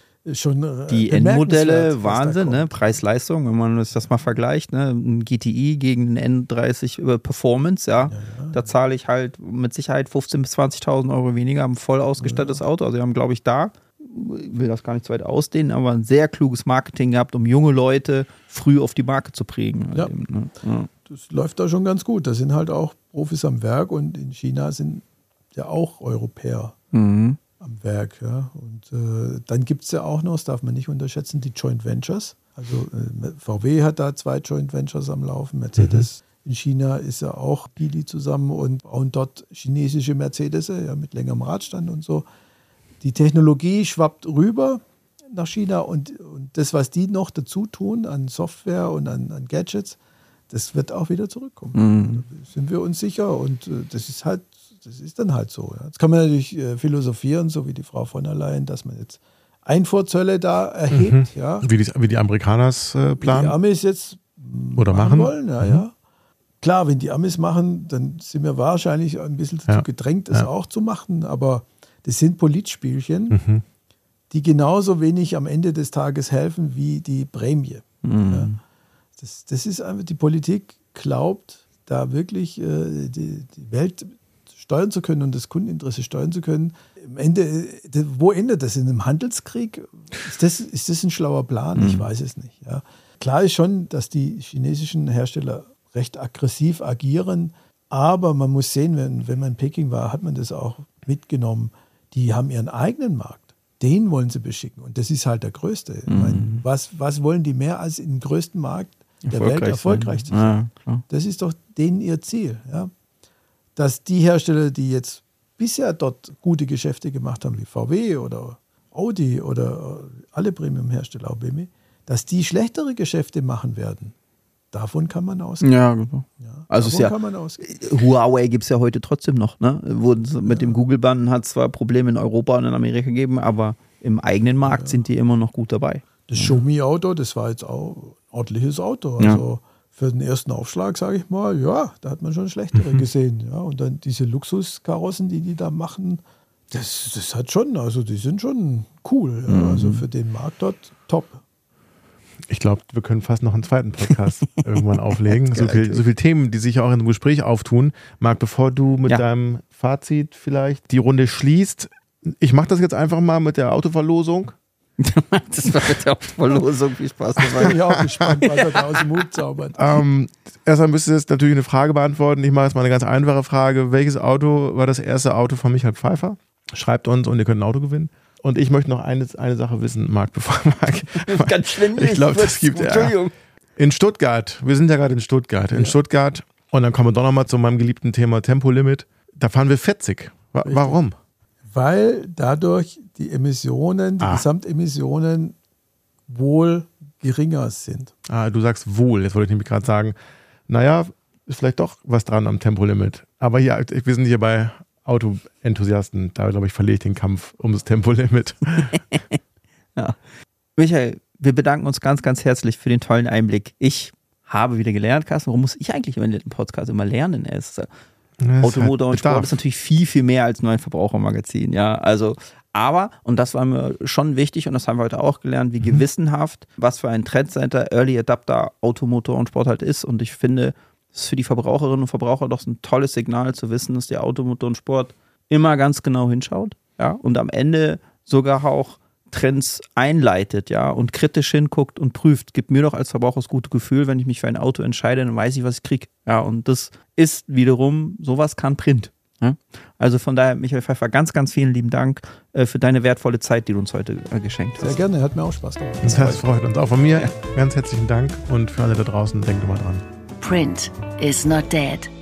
die Endmodelle, Wahnsinn, ne? Preis-Leistung, wenn man das mal vergleicht, ne? Ein GTI gegen einen N30 Performance, ja. Da zahle ich halt mit Sicherheit 15.000 bis 20.000 Euro weniger, ein voll ausgestattetes Auto. Also wir haben, glaube ich, ich will das gar nicht zu weit ausdehnen, aber ein sehr kluges Marketing gehabt, um junge Leute früh auf die Marke zu prägen. Ja. Eben, ne? Ja. Das läuft da schon ganz gut. Da sind halt auch Profis am Werk und in China sind ja auch Europäer am Werk. Ja. Und dann gibt es ja auch noch, das darf man nicht unterschätzen, die Joint Ventures. Also VW hat da 2 Joint Ventures am Laufen, Mercedes in China ist ja auch Geely zusammen und bauen dort chinesische Mercedes mit längerem Radstand und so. Die Technologie schwappt rüber nach China und das, was die noch dazu tun an Software und an Gadgets, das wird auch wieder zurückkommen. Da sind wir uns sicher und das ist dann halt so. Ja. Jetzt kann man natürlich philosophieren, so wie die Frau von der Leyen, dass man jetzt Einfuhrzölle da erhebt. Ja. Wie die Amerikaner planen. Die Amis jetzt oder machen wollen. Ja. Klar, wenn die Amis machen, dann sind wir wahrscheinlich ein bisschen dazu gedrängt, das auch zu machen. Aber das sind Politspielchen, die genauso wenig am Ende des Tages helfen wie die Prämie. Ja. Das ist einfach, die Politik glaubt, da wirklich die Welt steuern zu können und das Kundeninteresse steuern zu können. Am Ende, wo endet das? In einem Handelskrieg? Ist das ein schlauer Plan? Ich weiß es nicht. Ja. Klar ist schon, dass die chinesischen Hersteller recht aggressiv agieren, aber man muss sehen, wenn man in Peking war, hat man das auch mitgenommen. Die haben ihren eigenen Markt. Den wollen sie beschicken und das ist halt der größte. Ich meine, was wollen die mehr als im größten Markt der Welt erfolgreich zu sein? Ja, das ist doch denen ihr Ziel. Ja? Dass die Hersteller, die jetzt bisher dort gute Geschäfte gemacht haben, wie VW oder Audi oder alle Premium-Hersteller, auch BMW, dass die schlechtere Geschäfte machen werden. Davon kann man ausgehen. Ja, genau. Ja, also davon kann man ausgehen. Huawei gibt es ja heute trotzdem noch. Ne? Mit dem Google-Bann hat es zwar Probleme in Europa und in Amerika gegeben, aber im eigenen Markt sind die immer noch gut dabei. Das Xiaomi-Auto, das war jetzt auch ein ordentliches Auto. Also für den ersten Aufschlag, sage ich mal, ja, da hat man schon schlechtere gesehen. Ja. Und dann diese Luxuskarossen, die da machen, Das hat schon, also die sind schon cool. Ja. Also für den Markt dort top. Ich glaube, wir können fast noch einen zweiten Podcast irgendwann auflegen. So viel Themen, die sich auch in einem Gespräch auftun. Marc, bevor du mit deinem Fazit vielleicht die Runde schließt, ich mache das jetzt einfach mal mit der Autoverlosung. Das war mit der Autoverlosung. Viel Spaß dabei. Bin ich auch gespannt, was er da aus dem Hut zaubert. Erstmal müsst ihr jetzt natürlich eine Frage beantworten. Ich mache jetzt mal eine ganz einfache Frage. Welches Auto war das erste Auto von Michael Pfeiffer? Schreibt uns und ihr könnt ein Auto gewinnen. Und ich möchte noch eine Sache wissen, Marc, bevor Marc. Ganz schwindelig. Ich glaube, das gibt Entschuldigung. In Stuttgart, wir sind ja gerade in Stuttgart. In Stuttgart, und dann kommen wir doch nochmal zu meinem geliebten Thema Tempolimit. Da fahren wir 40. Warum? Weil dadurch die Emissionen, die Gesamtemissionen wohl geringer sind. Du sagst wohl. Jetzt wollte ich nämlich gerade sagen, naja, ist vielleicht doch was dran am Tempolimit. Aber hier, wir sind hier bei Autoenthusiasten, da glaube ich, verliere ich den Kampf ums Tempolimit. Ja. Michael, wir bedanken uns ganz, ganz herzlich für den tollen Einblick. Ich habe wieder gelernt, Carsten, warum muss ich eigentlich in den Podcast immer lernen? Automotor und Sport ist natürlich viel, viel mehr als nur ein Verbrauchermagazin. Ja, also, aber, und das war mir schon wichtig und das haben wir heute auch gelernt, wie gewissenhaft, was für ein Trendcenter, Early Adapter, Automotor und Sport halt ist. Und ich finde, das ist für die Verbraucherinnen und Verbraucher doch ein tolles Signal zu wissen, dass der Automotor und Sport immer ganz genau hinschaut, ja, und am Ende sogar auch Trends einleitet, ja, und kritisch hinguckt und prüft. Gibt mir doch als Verbraucher das gute Gefühl, wenn ich mich für ein Auto entscheide, dann weiß ich, was ich kriege. Ja, und das ist wiederum, sowas kann Print. Ja? Also von daher, Michael Pfeiffer, ganz, ganz vielen lieben Dank für deine wertvolle Zeit, die du uns heute geschenkt hast. Sehr gerne, hat mir auch Spaß gemacht. Das freut uns auch von mir. Ganz herzlichen Dank und für alle da draußen, denkt mal dran. Print is not dead.